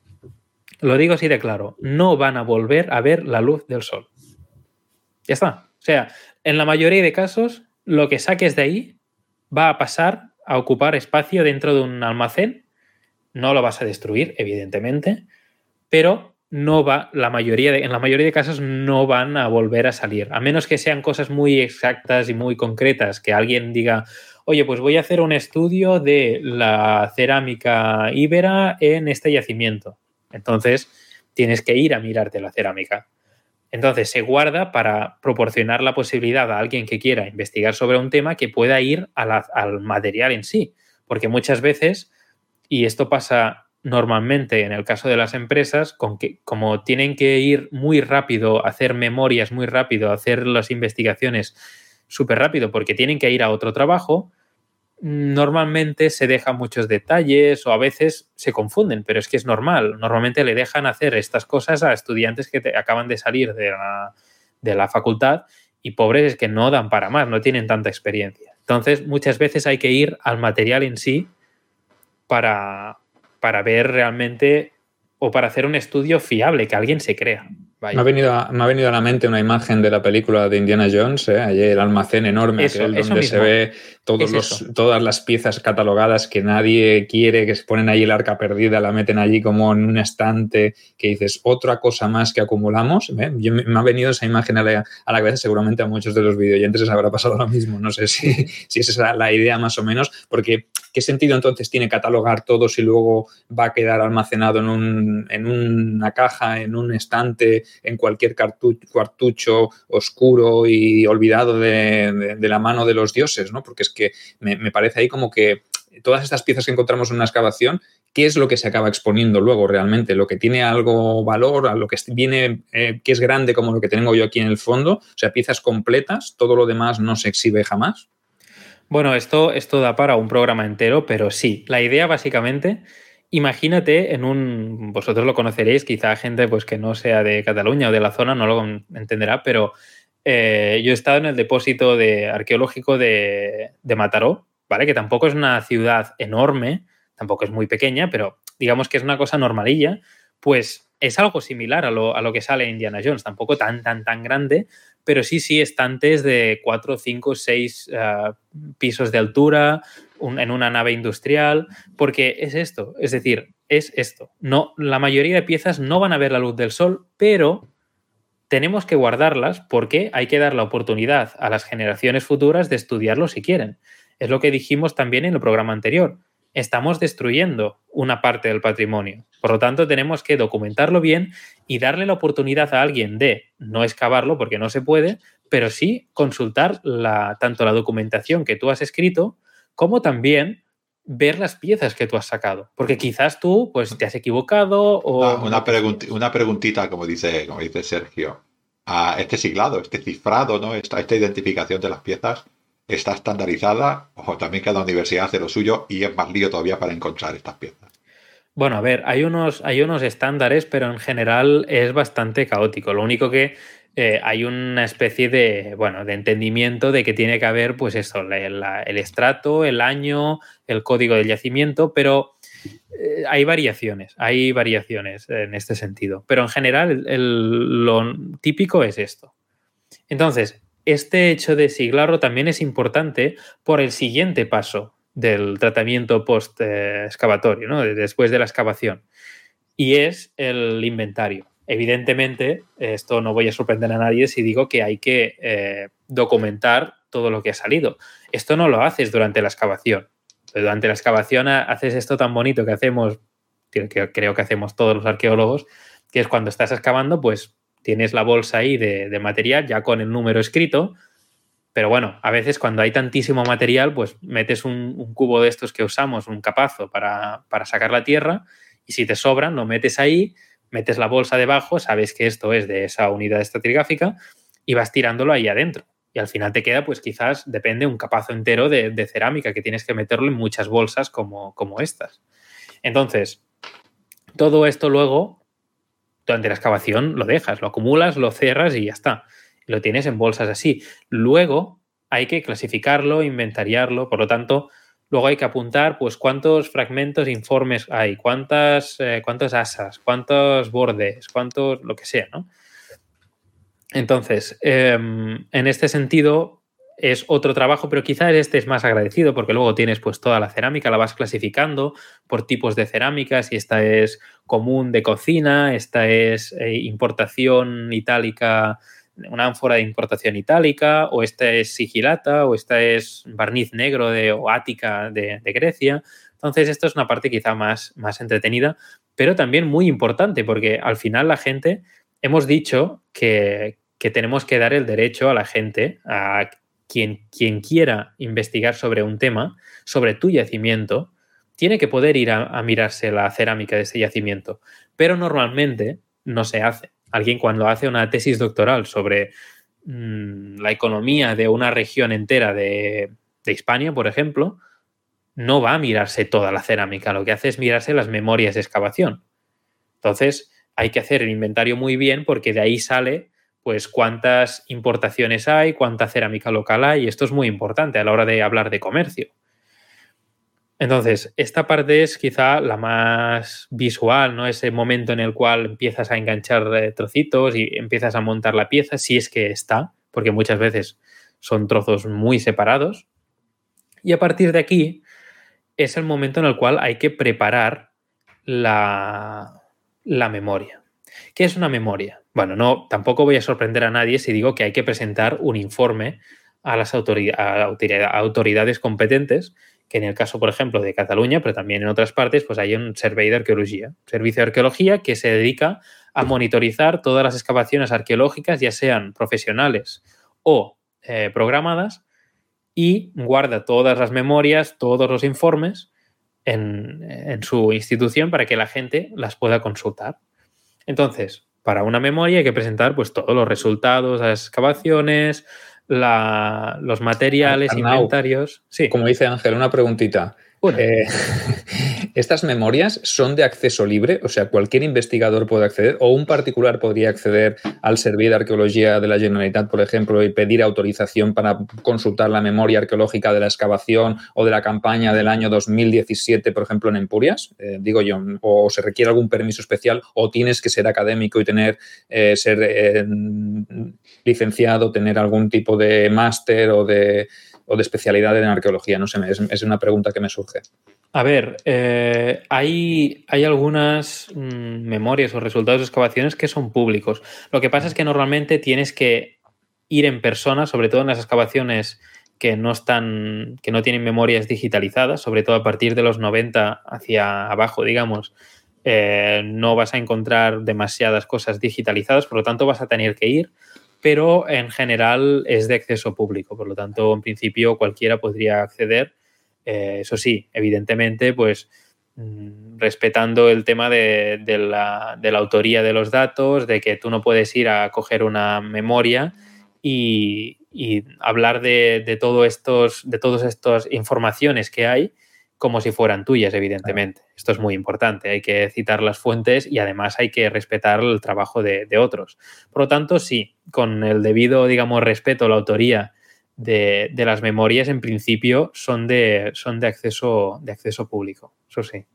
lo digo así de claro, no van a volver a ver la luz del sol. Ya está. O sea, en la mayoría de casos, lo que saques de ahí va a pasar a ocupar espacio dentro de un almacén. No lo vas a destruir, evidentemente, pero no va, la mayoría de, en la mayoría de casos no van a volver a salir, a menos que sean cosas muy exactas y muy concretas, que alguien diga, oye, pues voy a hacer un estudio de la cerámica íbera en este yacimiento. Entonces, tienes que ir a mirarte la cerámica. Entonces, se guarda para proporcionar la posibilidad a alguien que quiera investigar sobre un tema que pueda ir a la, al material en sí, porque muchas veces, y esto pasa normalmente en el caso de las empresas, con que, como tienen que ir muy rápido, hacer memorias muy rápido, hacer las investigaciones súper rápido porque tienen que ir a otro trabajo, normalmente se dejan muchos detalles o a veces se confunden, pero es que es normal. Normalmente le dejan hacer estas cosas a estudiantes que te, acaban de salir de la, de la facultad y pobres es que no dan para más, no tienen tanta experiencia. Entonces, muchas veces hay que ir al material en sí para... para ver realmente o para hacer un estudio fiable, que alguien se crea. Me ha, venido a, me ha venido a la mente una imagen de la película de Indiana Jones, ¿eh? Allí el almacén enorme, eso, aquel, eso donde mismo. se ve todos los, todas las piezas catalogadas que nadie quiere, que se ponen ahí el arca perdida, la meten allí como en un estante, que dices, otra cosa más que acumulamos. ¿eh? Yo, me ha venido esa imagen a la, a la cabeza, seguramente a muchos de los videoyentes les habrá pasado lo mismo. No sé si, si esa es la idea más o menos, porque ¿qué sentido entonces tiene catalogar todo si luego va a quedar almacenado en, un, en una caja, en un estante, en cualquier cartucho, cartucho oscuro y olvidado de, de, de la mano de los dioses, ¿no? Porque es que me, me parece ahí como que todas estas piezas que encontramos en una excavación, ¿qué es lo que se acaba exponiendo luego realmente? ¿Lo que tiene algo valor, a lo que viene, eh, que es grande como lo que tengo yo aquí en el fondo? O sea, piezas completas, todo lo demás no se exhibe jamás. Bueno, esto, esto da para un programa entero, pero sí, la idea básicamente, imagínate en un, vosotros lo conoceréis, quizá gente pues que no sea de Cataluña o de la zona no lo entenderá, pero eh, yo he estado en el depósito de, arqueológico de, de Mataró, ¿vale? Que tampoco es una ciudad enorme, tampoco es muy pequeña, pero digamos que es una cosa normalilla, pues es algo similar a lo, a lo que sale en Indiana Jones, tampoco tan, tan, tan grande, pero sí, sí, estantes de cuatro, cinco, seis uh, pisos de altura, un, en una nave industrial, porque es esto, es decir, es esto. No, la mayoría de piezas no van a ver la luz del sol, pero tenemos que guardarlas porque hay que dar la oportunidad a las generaciones futuras de estudiarlo si quieren. Es lo que dijimos también en el programa anterior. Estamos destruyendo una parte del patrimonio. Por lo tanto, tenemos que documentarlo bien y darle la oportunidad a alguien de no excavarlo porque no se puede, pero sí consultar la, tanto la documentación que tú has escrito como también ver las piezas que tú has sacado. Porque quizás tú pues, te has equivocado o... Ah, una, pregunti- una preguntita, como dice, como dice Sergio. Ah, este siglado, este cifrado, ¿no? Esta, esta identificación de las piezas está estandarizada o también cada universidad hace lo suyo y es más lío todavía para encontrar estas piezas. Bueno, a ver, hay unos, hay unos estándares, pero en general es bastante caótico. Lo único que eh, hay una especie de, bueno, de entendimiento de que tiene que haber, pues eso, la, la, el estrato, el año, el código del yacimiento, pero eh, hay variaciones, hay variaciones en este sentido. Pero en general el, el, lo típico es esto. Entonces, este hecho de siglarlo también es importante por el siguiente paso del tratamiento post-excavatorio, ¿no? Después de la excavación, y es el inventario. Evidentemente, esto no voy a sorprender a nadie si digo que hay que eh, documentar todo lo que ha salido. Esto no lo haces durante la excavación. Durante la excavación haces esto tan bonito que hacemos, que creo que hacemos todos los arqueólogos, que es cuando estás excavando, pues tienes la bolsa ahí de, de material ya con el número escrito. Pero bueno, a veces cuando hay tantísimo material, pues metes un, un cubo de estos que usamos, un capazo para, para sacar la tierra, y si te sobran, lo metes ahí, metes la bolsa debajo, sabes que esto es de esa unidad estratigráfica y vas tirándolo ahí adentro. Y al final te queda, pues quizás, depende, un capazo entero de, de cerámica que tienes que meterlo en muchas bolsas como, como estas. Entonces, todo esto luego, durante la excavación, lo dejas, lo acumulas, lo cierras y ya está. Lo tienes en bolsas así. Luego hay que clasificarlo, inventariarlo, por lo tanto, luego hay que apuntar pues cuántos fragmentos, informes hay, cuántas, eh, cuántos asas, cuántos bordes, cuántos, lo que sea, ¿no? Entonces, eh, en este sentido es otro trabajo, pero quizás este es más agradecido porque luego tienes pues toda la cerámica, la vas clasificando por tipos de cerámicas y esta es común de cocina, esta es eh, importación itálica, una ánfora de importación itálica, o esta es sigilata, o esta es barniz negro de, o ática de, de Grecia. Entonces, esto es una parte quizá más, más entretenida, pero también muy importante, porque al final la gente, hemos dicho que, que tenemos que dar el derecho a la gente, a quien, quien quiera investigar sobre un tema, sobre tu yacimiento, tiene que poder ir a, a mirarse la cerámica de ese yacimiento, pero normalmente no se hace. Alguien cuando hace una tesis doctoral sobre mmm, la economía de una región entera de, de Hispania, por ejemplo, no va a mirarse toda la cerámica, lo que hace es mirarse las memorias de excavación. Entonces, hay que hacer el inventario muy bien porque de ahí sale pues cuántas importaciones hay, cuánta cerámica local hay, y esto es muy importante a la hora de hablar de comercio. Entonces, esta parte es quizá la más visual, ¿no? Ese momento en el cual empiezas a enganchar trocitos y empiezas a montar la pieza, si es que está, porque muchas veces son trozos muy separados. Y a partir de aquí es el momento en el cual hay que preparar la, la memoria. ¿Qué es una memoria? Bueno, no, tampoco voy a sorprender a nadie si digo que hay que presentar un informe a las autoridades, autoridades competentes, que en el caso, por ejemplo, de Cataluña, pero también en otras partes, pues hay un Servei d'Arqueologia, servicio de arqueología que se dedica a monitorizar todas las excavaciones arqueológicas, ya sean profesionales o eh, programadas, y guarda todas las memorias, todos los informes en, en su institución para que la gente las pueda consultar. Entonces, para una memoria hay que presentar pues todos los resultados, las excavaciones, La, los materiales, Arnau, inventarios. Sí. Como dice Ángel, una preguntita. Eh, ¿Estas memorias son de acceso libre? O sea, ¿cualquier investigador puede acceder? ¿O un particular podría acceder al Servei d'Arqueologia de la Generalitat, por ejemplo, y pedir autorización para consultar la memoria arqueológica de la excavación o de la campaña del año dos mil diecisiete, por ejemplo, en Empurias? Eh, digo yo, ¿o se requiere algún permiso especial o tienes que ser académico y tener eh, ser eh, licenciado, tener algún tipo de máster o de... o de especialidad en arqueología? No sé, es, es una pregunta que me surge. A ver, eh, hay, hay algunas mmm, memorias o resultados de excavaciones que son públicos. Lo que pasa es que normalmente tienes que ir en persona, sobre todo en las excavaciones que no están, que no tienen memorias digitalizadas, sobre todo a partir de los noventa hacia abajo, digamos, eh, no vas a encontrar demasiadas cosas digitalizadas, por lo tanto vas a tener que ir, pero en general es de acceso público, por lo tanto, en principio cualquiera podría acceder. Eh, eso sí, evidentemente, pues respetando el tema de, de, la, de la autoría de los datos, de que tú no puedes ir a coger una memoria y, y hablar de, de, todo estos, de todas estas informaciones que hay como si fueran tuyas, evidentemente. Claro. Esto es muy importante. Hay que citar las fuentes y además hay que respetar el trabajo de, de otros. Por lo tanto, sí, con el debido, digamos, respeto a la autoría de, de las memorias, en principio, son de, son de, acceso, de acceso público. Eso sí.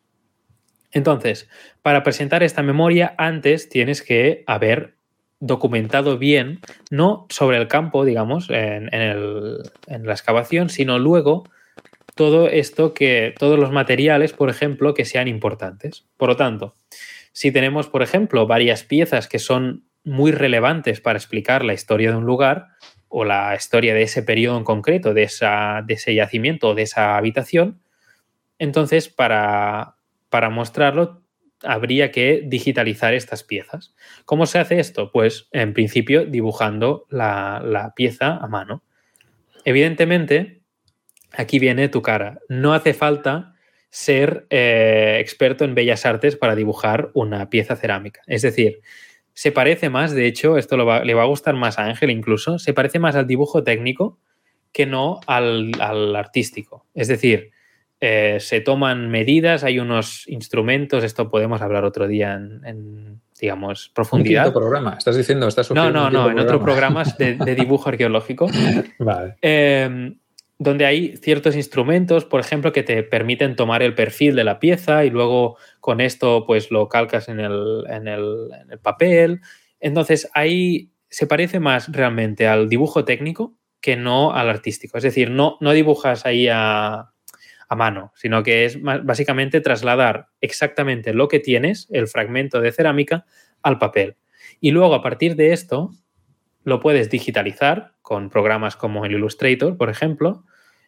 Entonces, para presentar esta memoria, antes tienes que haber documentado bien, no sobre el campo, digamos, en, en, el, en la excavación, sino luego todo esto que, todos los materiales, por ejemplo, que sean importantes. Por lo tanto, si tenemos, por ejemplo, varias piezas que son muy relevantes para explicar la historia de un lugar o la historia de ese periodo en concreto, de, esa, de ese yacimiento o de esa habitación, entonces para, para mostrarlo habría que digitalizar estas piezas. ¿Cómo se hace esto? Pues, en principio, dibujando la, la pieza a mano. Evidentemente, aquí viene tu cara. No hace falta ser eh, experto en bellas artes para dibujar una pieza cerámica. Es decir, se parece más, de hecho, esto lo va, le va a gustar más a Ángel incluso, se parece más al dibujo técnico que no al, al artístico. Es decir, eh, se toman medidas, hay unos instrumentos, esto podemos hablar otro día en, en digamos, profundidad. Un quinto programa, estás diciendo, estás No, no, un no, en programa. otro programa de, de dibujo arqueológico. Vale. Eh, donde hay ciertos instrumentos, por ejemplo, que te permiten tomar el perfil de la pieza y luego con esto pues lo calcas en el, en el, en el papel. Entonces, ahí se parece más realmente al dibujo técnico que no al artístico. Es decir, no, no dibujas ahí a, a mano, sino que es más, básicamente trasladar exactamente lo que tienes, el fragmento de cerámica, al papel. Y luego, a partir de esto, lo puedes digitalizar con programas como el Illustrator, por ejemplo,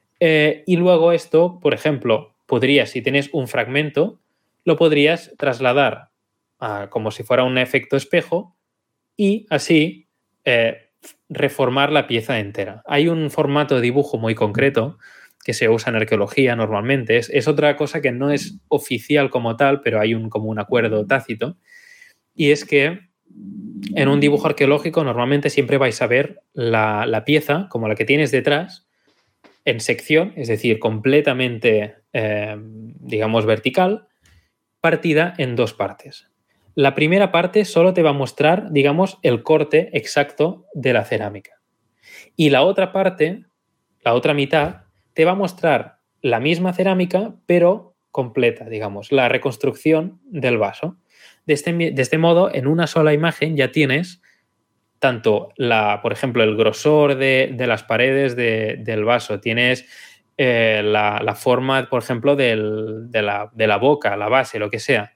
eh, y luego esto, por ejemplo, podrías, si tienes un fragmento, lo podrías trasladar a, como si fuera un efecto espejo y así eh, reformar la pieza entera. Hay un formato de dibujo muy concreto que se usa en arqueología normalmente. Es, es otra cosa que no es oficial como tal, pero hay un, como un acuerdo tácito, y es que en un dibujo arqueológico normalmente siempre vais a ver la, la pieza, como la que tienes detrás, en sección, es decir, completamente, eh, digamos, vertical, partida en dos partes. La primera parte solo te va a mostrar, digamos, el corte exacto de la cerámica. Y la otra parte, la otra mitad, te va a mostrar la misma cerámica, pero completa, digamos, la reconstrucción del vaso. De este, de este modo, en una sola imagen ya tienes tanto, la, por ejemplo, el grosor de, de las paredes de, del vaso, tienes eh, la, la forma, por ejemplo, del, de, la, de la boca, la base, lo que sea.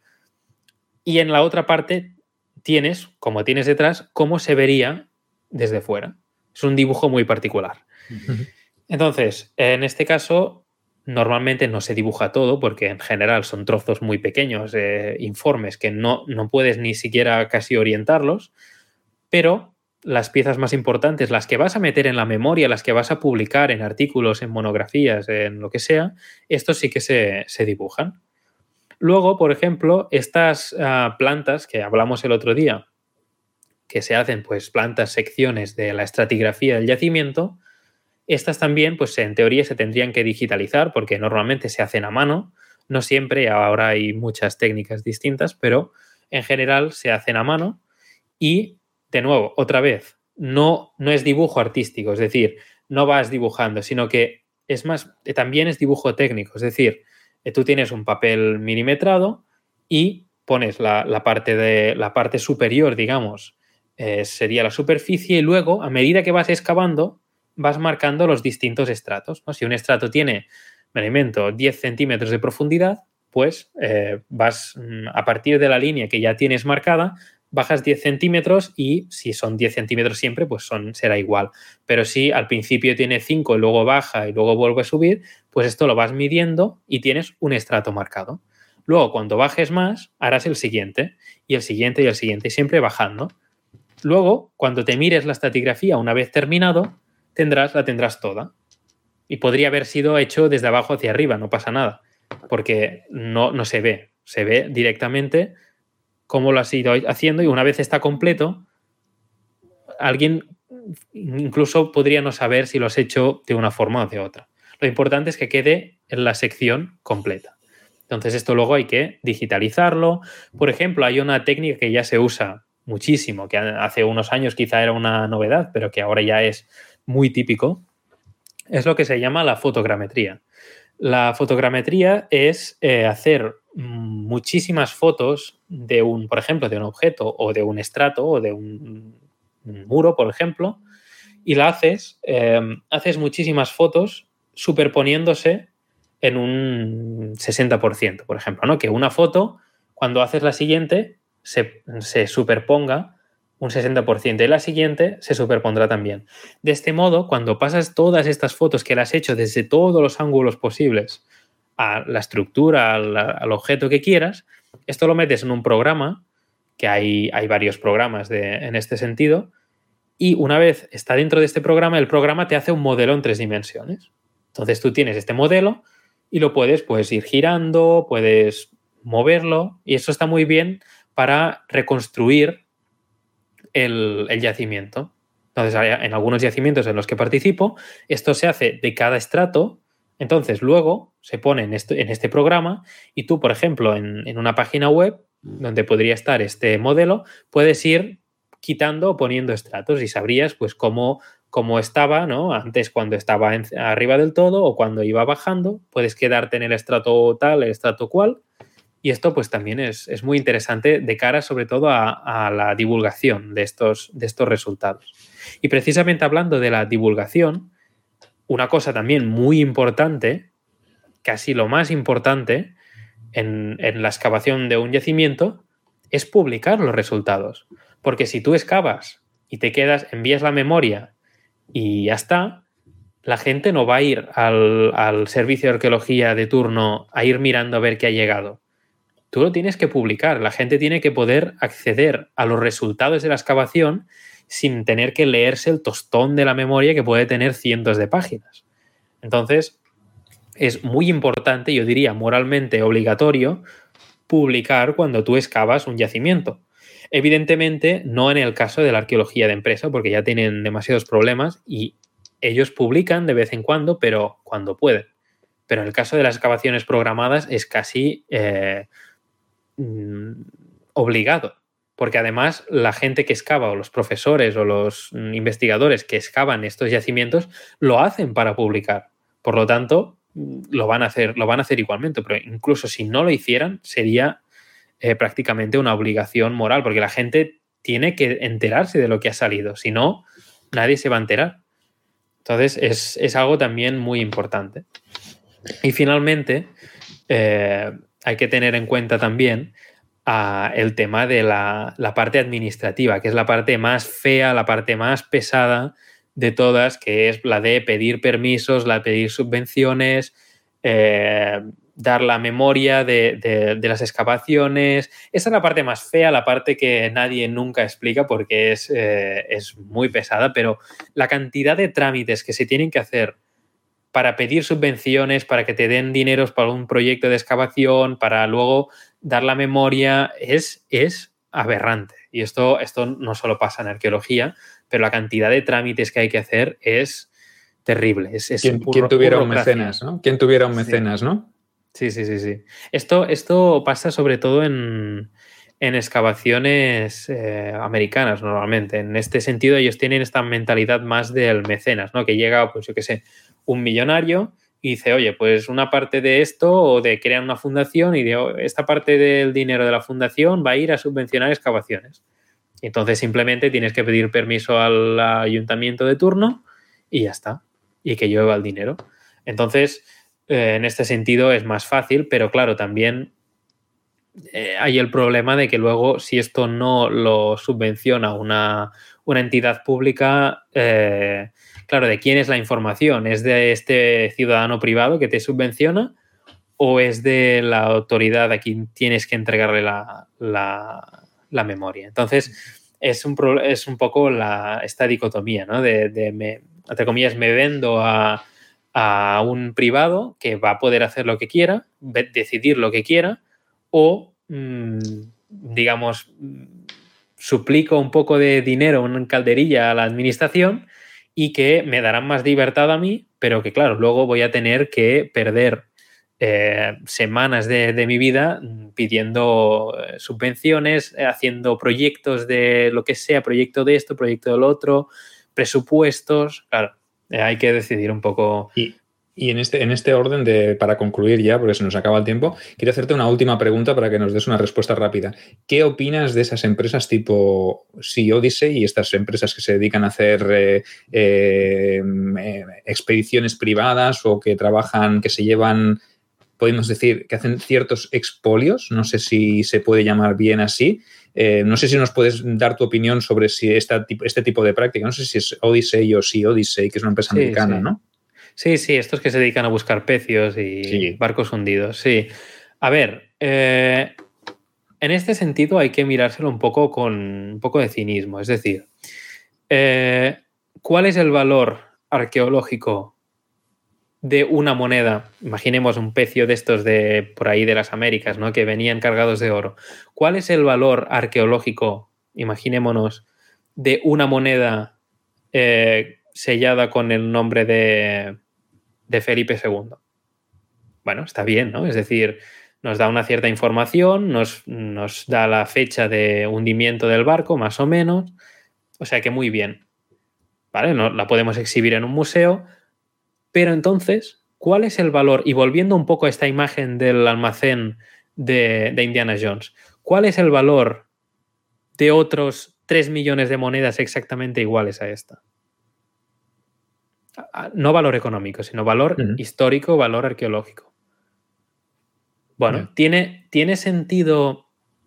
Y en la otra parte tienes, como tienes detrás, cómo se vería desde fuera. Es un dibujo muy particular. Entonces, en este caso, normalmente no se dibuja todo porque en general son trozos muy pequeños, eh, informes, que no, no puedes ni siquiera casi orientarlos, pero las piezas más importantes, las que vas a meter en la memoria, las que vas a publicar en artículos, en monografías, en lo que sea, estos sí que se, se dibujan. Luego, por ejemplo, estas uh, plantas que hablamos el otro día, que se hacen pues plantas, secciones de la estratigrafía del yacimiento, estas también, pues en teoría se tendrían que digitalizar porque normalmente se hacen a mano, no siempre, ahora hay muchas técnicas distintas, pero en general se hacen a mano y, de nuevo, otra vez, no, no es dibujo artístico, es decir, no vas dibujando, sino que es más, también es dibujo técnico, es decir, tú tienes un papel milimetrado y pones la, la, parte, de, la parte superior, digamos, eh, sería la superficie y luego, a medida que vas excavando, vas marcando los distintos estratos, ¿no? Si un estrato tiene, me invento, diez centímetros de profundidad, pues eh, vas a partir de la línea que ya tienes marcada, bajas diez centímetros y si son diez centímetros siempre, pues son, será igual. Pero si al principio tiene cinco y luego baja y luego vuelve a subir, pues esto lo vas midiendo y tienes un estrato marcado. Luego, cuando bajes más, harás el siguiente y el siguiente y el siguiente, y siempre bajando. Luego, cuando te mires la estratigrafía una vez terminado, tendrás, la tendrás toda. Y podría haber sido hecho desde abajo hacia arriba, no pasa nada, porque no, no se ve. Se ve directamente cómo lo has ido haciendo y una vez está completo, alguien incluso podría no saber si lo has hecho de una forma o de otra. Lo importante es que quede en la sección completa. Entonces esto luego hay que digitalizarlo. Por ejemplo, hay una técnica que ya se usa muchísimo, que hace unos años quizá era una novedad, pero que ahora ya es muy típico, es lo que se llama la fotogrametría. La fotogrametría es eh, hacer muchísimas fotos de un, por ejemplo, de un objeto o de un estrato o de un, un muro, por ejemplo, y la haces, eh, haces muchísimas fotos superponiéndose en un sesenta por ciento, por ejemplo, ¿no? Que una foto, cuando haces la siguiente, se, se superponga un sesenta por ciento y la siguiente se superpondrá también. De este modo, cuando pasas todas estas fotos que las has hecho desde todos los ángulos posibles a la estructura, al, al objeto que quieras, esto lo metes en un programa, que hay, hay varios programas de, en este sentido, y una vez está dentro de este programa, el programa te hace un modelo en tres dimensiones. Entonces tú tienes este modelo y lo puedes, puedes ir girando, puedes moverlo, y eso está muy bien para reconstruir el, el yacimiento. Entonces, en algunos yacimientos en los que participo, esto se hace de cada estrato. Entonces, luego se pone en este, en este programa y tú, por ejemplo, en, en una página web donde podría estar este modelo, puedes ir quitando o poniendo estratos y sabrías pues cómo, cómo estaba, ¿no? Antes, cuando estaba en, arriba del todo o cuando iba bajando. Puedes quedarte en el estrato tal, el estrato cual. Y esto pues también es, es muy interesante de cara sobre todo a, a la divulgación de estos, de estos resultados. Y precisamente hablando de la divulgación, una cosa también muy importante, casi lo más importante en, en la excavación de un yacimiento, es publicar los resultados. Porque si tú excavas y te quedas, envías la memoria y ya está, la gente no va a ir al, al servicio de arqueología de turno a ir mirando a ver qué ha llegado. Tú lo tienes que publicar. La gente tiene que poder acceder a los resultados de la excavación sin tener que leerse el tostón de la memoria que puede tener cientos de páginas. Entonces, es muy importante, yo diría moralmente obligatorio, publicar cuando tú excavas un yacimiento. Evidentemente, no en el caso de la arqueología de empresa, porque ya tienen demasiados problemas y ellos publican de vez en cuando, pero cuando pueden. Pero en el caso de las excavaciones programadas es casi eh, obligado, porque además la gente que excava o los profesores o los investigadores que excavan estos yacimientos lo hacen para publicar. Por lo tanto, lo van a hacer, lo van a hacer igualmente, pero incluso si no lo hicieran sería eh, prácticamente una obligación moral, porque la gente tiene que enterarse de lo que ha salido, si no, nadie se va a enterar. Entonces es, es algo también muy importante. Y finalmente, eh, hay que tener en cuenta también uh, el tema de la, la parte administrativa, que es la parte más fea, la parte más pesada de todas, que es la de pedir permisos, la de pedir subvenciones, eh, dar la memoria de, de, de las excavaciones. Esa es la parte más fea, la parte que nadie nunca explica porque es, eh, es muy pesada, pero la cantidad de trámites que se tienen que hacer para pedir subvenciones, para que te den dineros para un proyecto de excavación, para luego dar la memoria, es, es aberrante. Y esto, esto no solo pasa en arqueología, pero la cantidad de trámites que hay que hacer es terrible. Es, es ¿Quién, burro, ¿Quién tuviera un burocracia. mecenas, ¿no? ¿Quién tuviera un mecenas, sí. ¿no? Sí, sí, sí, sí. Esto, esto pasa sobre todo en, en excavaciones eh, americanas normalmente. En este sentido, ellos tienen esta mentalidad más del mecenas, ¿no? Que llega, pues yo qué sé, un millonario y dice, oye, pues una parte de esto o de crear una fundación y de oh, esta parte del dinero de la fundación va a ir a subvencionar excavaciones. Y entonces simplemente tienes que pedir permiso al ayuntamiento de turno y ya está. Y que llueva el dinero. Entonces, eh, en este sentido es más fácil, pero claro, también eh, hay el problema de que luego si esto no lo subvenciona una, una entidad pública, eh, claro, ¿de quién es la información? ¿Es de este ciudadano privado que te subvenciona o es de la autoridad a quien tienes que entregarle la, la, la memoria? Entonces, es un, pro, es un poco la, esta dicotomía, ¿no? De, de me, entre comillas, me vendo a, a un privado que va a poder hacer lo que quiera, decidir lo que quiera, o, mmm, digamos, suplico un poco de dinero en calderilla a la administración y que me darán más libertad a mí, pero que, claro, luego voy a tener que perder eh, semanas de, de mi vida pidiendo eh, subvenciones, eh, haciendo proyectos de lo que sea, proyecto de esto, proyecto del otro, presupuestos. Claro, eh, hay que decidir un poco... Y... Y en este, en este orden, de, para concluir ya, porque se nos acaba el tiempo, quiero hacerte una última pregunta para que nos des una respuesta rápida. ¿Qué opinas de esas empresas tipo Sea Odyssey y estas empresas que se dedican a hacer eh, eh, expediciones privadas o que trabajan, que se llevan, podemos decir, que hacen ciertos expolios? No sé si se puede llamar bien así. Eh, no sé si nos puedes dar tu opinión sobre si esta, este tipo de práctica. No sé si es Odyssey o Sea Odyssey, que es una empresa sí, americana, sí. ¿no? Sí, sí, estos que se dedican a buscar pecios y sí. barcos hundidos, sí. A ver, eh, en este sentido hay que mirárselo un poco con un poco de cinismo. Es decir, eh, ¿cuál es el valor arqueológico de una moneda? Imaginemos un pecio de estos de por ahí de las Américas, ¿no? Que venían cargados de oro. ¿Cuál es el valor arqueológico, imaginémonos, de una moneda eh, sellada con el nombre de... de Felipe segundo? Bueno, está bien, ¿no? Es decir, nos da una cierta información, nos, nos da la fecha de hundimiento del barco, más o menos. O sea que muy bien. ¿Vale? No, la podemos exhibir en un museo. Pero entonces, ¿cuál es el valor? Y volviendo un poco a esta imagen del almacén de, de Indiana Jones, ¿cuál es el valor de otros tres millones de monedas exactamente iguales a esta? No valor económico, sino valor uh-huh. histórico, valor arqueológico. Bueno, uh-huh. ¿tiene, ¿tiene sentido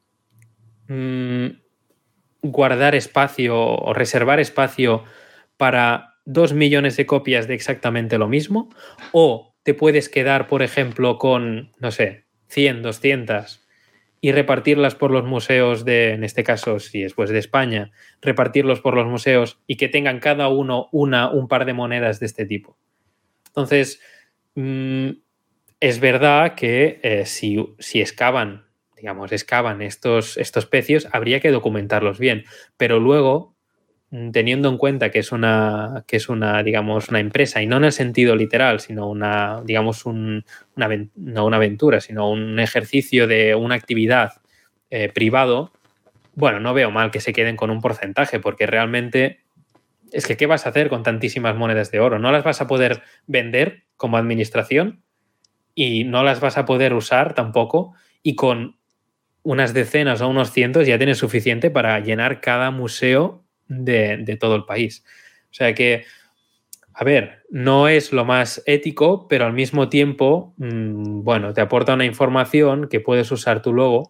mmm, guardar espacio o reservar espacio para dos millones de copias de exactamente lo mismo? ¿O te puedes quedar, por ejemplo, con, no sé, cien, doscientas y repartirlas por los museos de, en este caso, si es pues de España, repartirlos por los museos y que tengan cada uno una, un par de monedas de este tipo? Entonces, mmm, es verdad que eh, si, si excavan, digamos, excavan estos, estos pecios, habría que documentarlos bien, pero luego, teniendo en cuenta que es una, que es una, digamos, una empresa, y no en el sentido literal, sino una, digamos, un, una, no una aventura, sino un ejercicio de una actividad eh, privado, bueno, no veo mal que se queden con un porcentaje, porque realmente es que ¿qué vas a hacer con tantísimas monedas de oro? No las vas a poder vender como administración y no las vas a poder usar tampoco, y con unas decenas o unos cientos ya tienes suficiente para llenar cada museo De, de todo el país. O sea que, a ver, no es lo más ético, pero al mismo tiempo, mmm, bueno, te aporta una información que puedes usar tú luego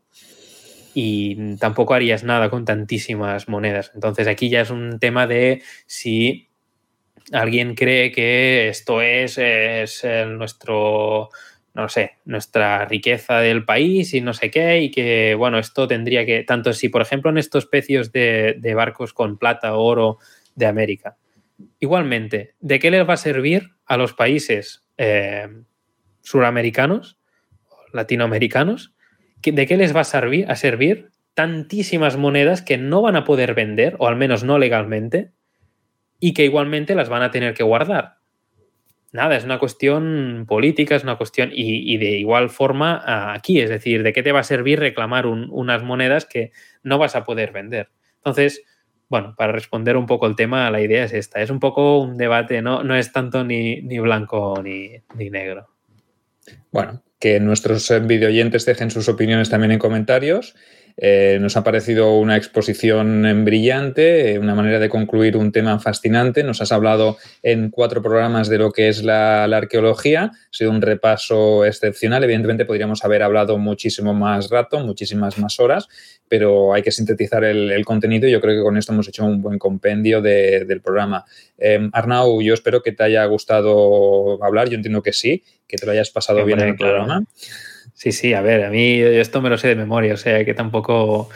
y tampoco harías nada con tantísimas monedas. Entonces aquí ya es un tema de si alguien cree que esto es, es el nuestro, no sé, nuestra riqueza del país y no sé qué, y que, bueno, esto tendría que, tanto si, por ejemplo, en estos pecios de, de barcos con plata o oro de América, igualmente, ¿de qué les va a servir a los países eh, suramericanos, latinoamericanos? ¿De qué les va a servir, a servir tantísimas monedas que no van a poder vender, o al menos no legalmente, y que igualmente las van a tener que guardar? Nada, es una cuestión política, es una cuestión... Y, y de igual forma aquí, es decir, ¿de qué te va a servir reclamar un, unas monedas que no vas a poder vender? Entonces, bueno, para responder un poco el tema, la idea es esta. Es un poco un debate, no, no es tanto ni, ni blanco ni, ni negro. Bueno, que nuestros videoyentes dejen sus opiniones también en comentarios. Eh, nos ha parecido una exposición brillante, una manera de concluir un tema fascinante. Nos has hablado en cuatro programas de lo que es la, la arqueología. Ha sido un repaso excepcional. Evidentemente podríamos haber hablado muchísimo más rato, muchísimas más horas, pero hay que sintetizar el, el contenido y yo creo que con esto hemos hecho un buen compendio de, del programa. Eh, Arnau, yo espero que te haya gustado hablar. Yo entiendo que sí, que te lo hayas pasado bien, bien en el claro. programa. Sí, sí, a ver, a mí esto me lo sé de memoria, o sea que tampoco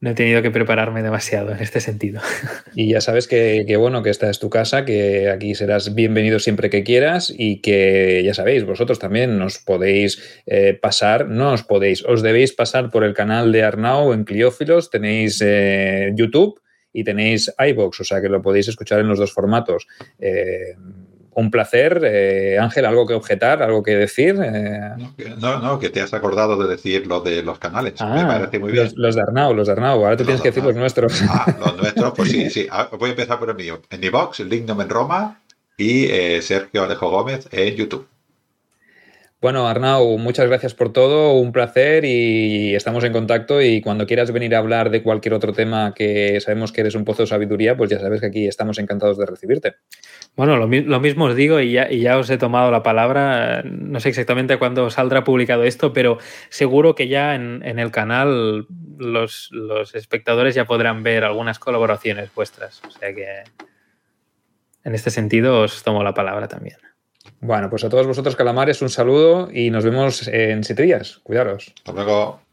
no he tenido que prepararme demasiado en este sentido. Y ya sabes que, que, bueno, que esta es tu casa, que aquí serás bienvenido siempre que quieras y que, ya sabéis, vosotros también nos podéis eh, pasar, no os podéis, os debéis pasar por el canal de Arnau en Cliófilos, tenéis eh, YouTube y tenéis iVoox, o sea que lo podéis escuchar en los dos formatos. Eh, un placer. Eh, Ángel, ¿algo que objetar? ¿Algo que decir? Eh... No, que, no, no, que te has acordado de decir lo de los canales. Ah, me parece muy bien. Los, los de Arnau, los de Arnau. Ahora tú los tienes que decir los nuestros. Ah, los nuestros, pues sí, sí. Voy a empezar por el mío. En iVoox, el Lignum en Roma y eh, Sergio Alejo Gómez en YouTube. Bueno, Arnau, muchas gracias por todo, un placer y estamos en contacto y cuando quieras venir a hablar de cualquier otro tema que sabemos que eres un pozo de sabiduría, pues ya sabes que aquí estamos encantados de recibirte. Bueno, lo, lo mismo os digo y ya, y ya os he tomado la palabra, no sé exactamente cuándo saldrá publicado esto, pero seguro que ya en, en el canal los, los espectadores ya podrán ver algunas colaboraciones vuestras, o sea que en este sentido os tomo la palabra también. Bueno, pues a todos vosotros, calamares, un saludo y nos vemos en siete días. Cuidaros. Hasta luego.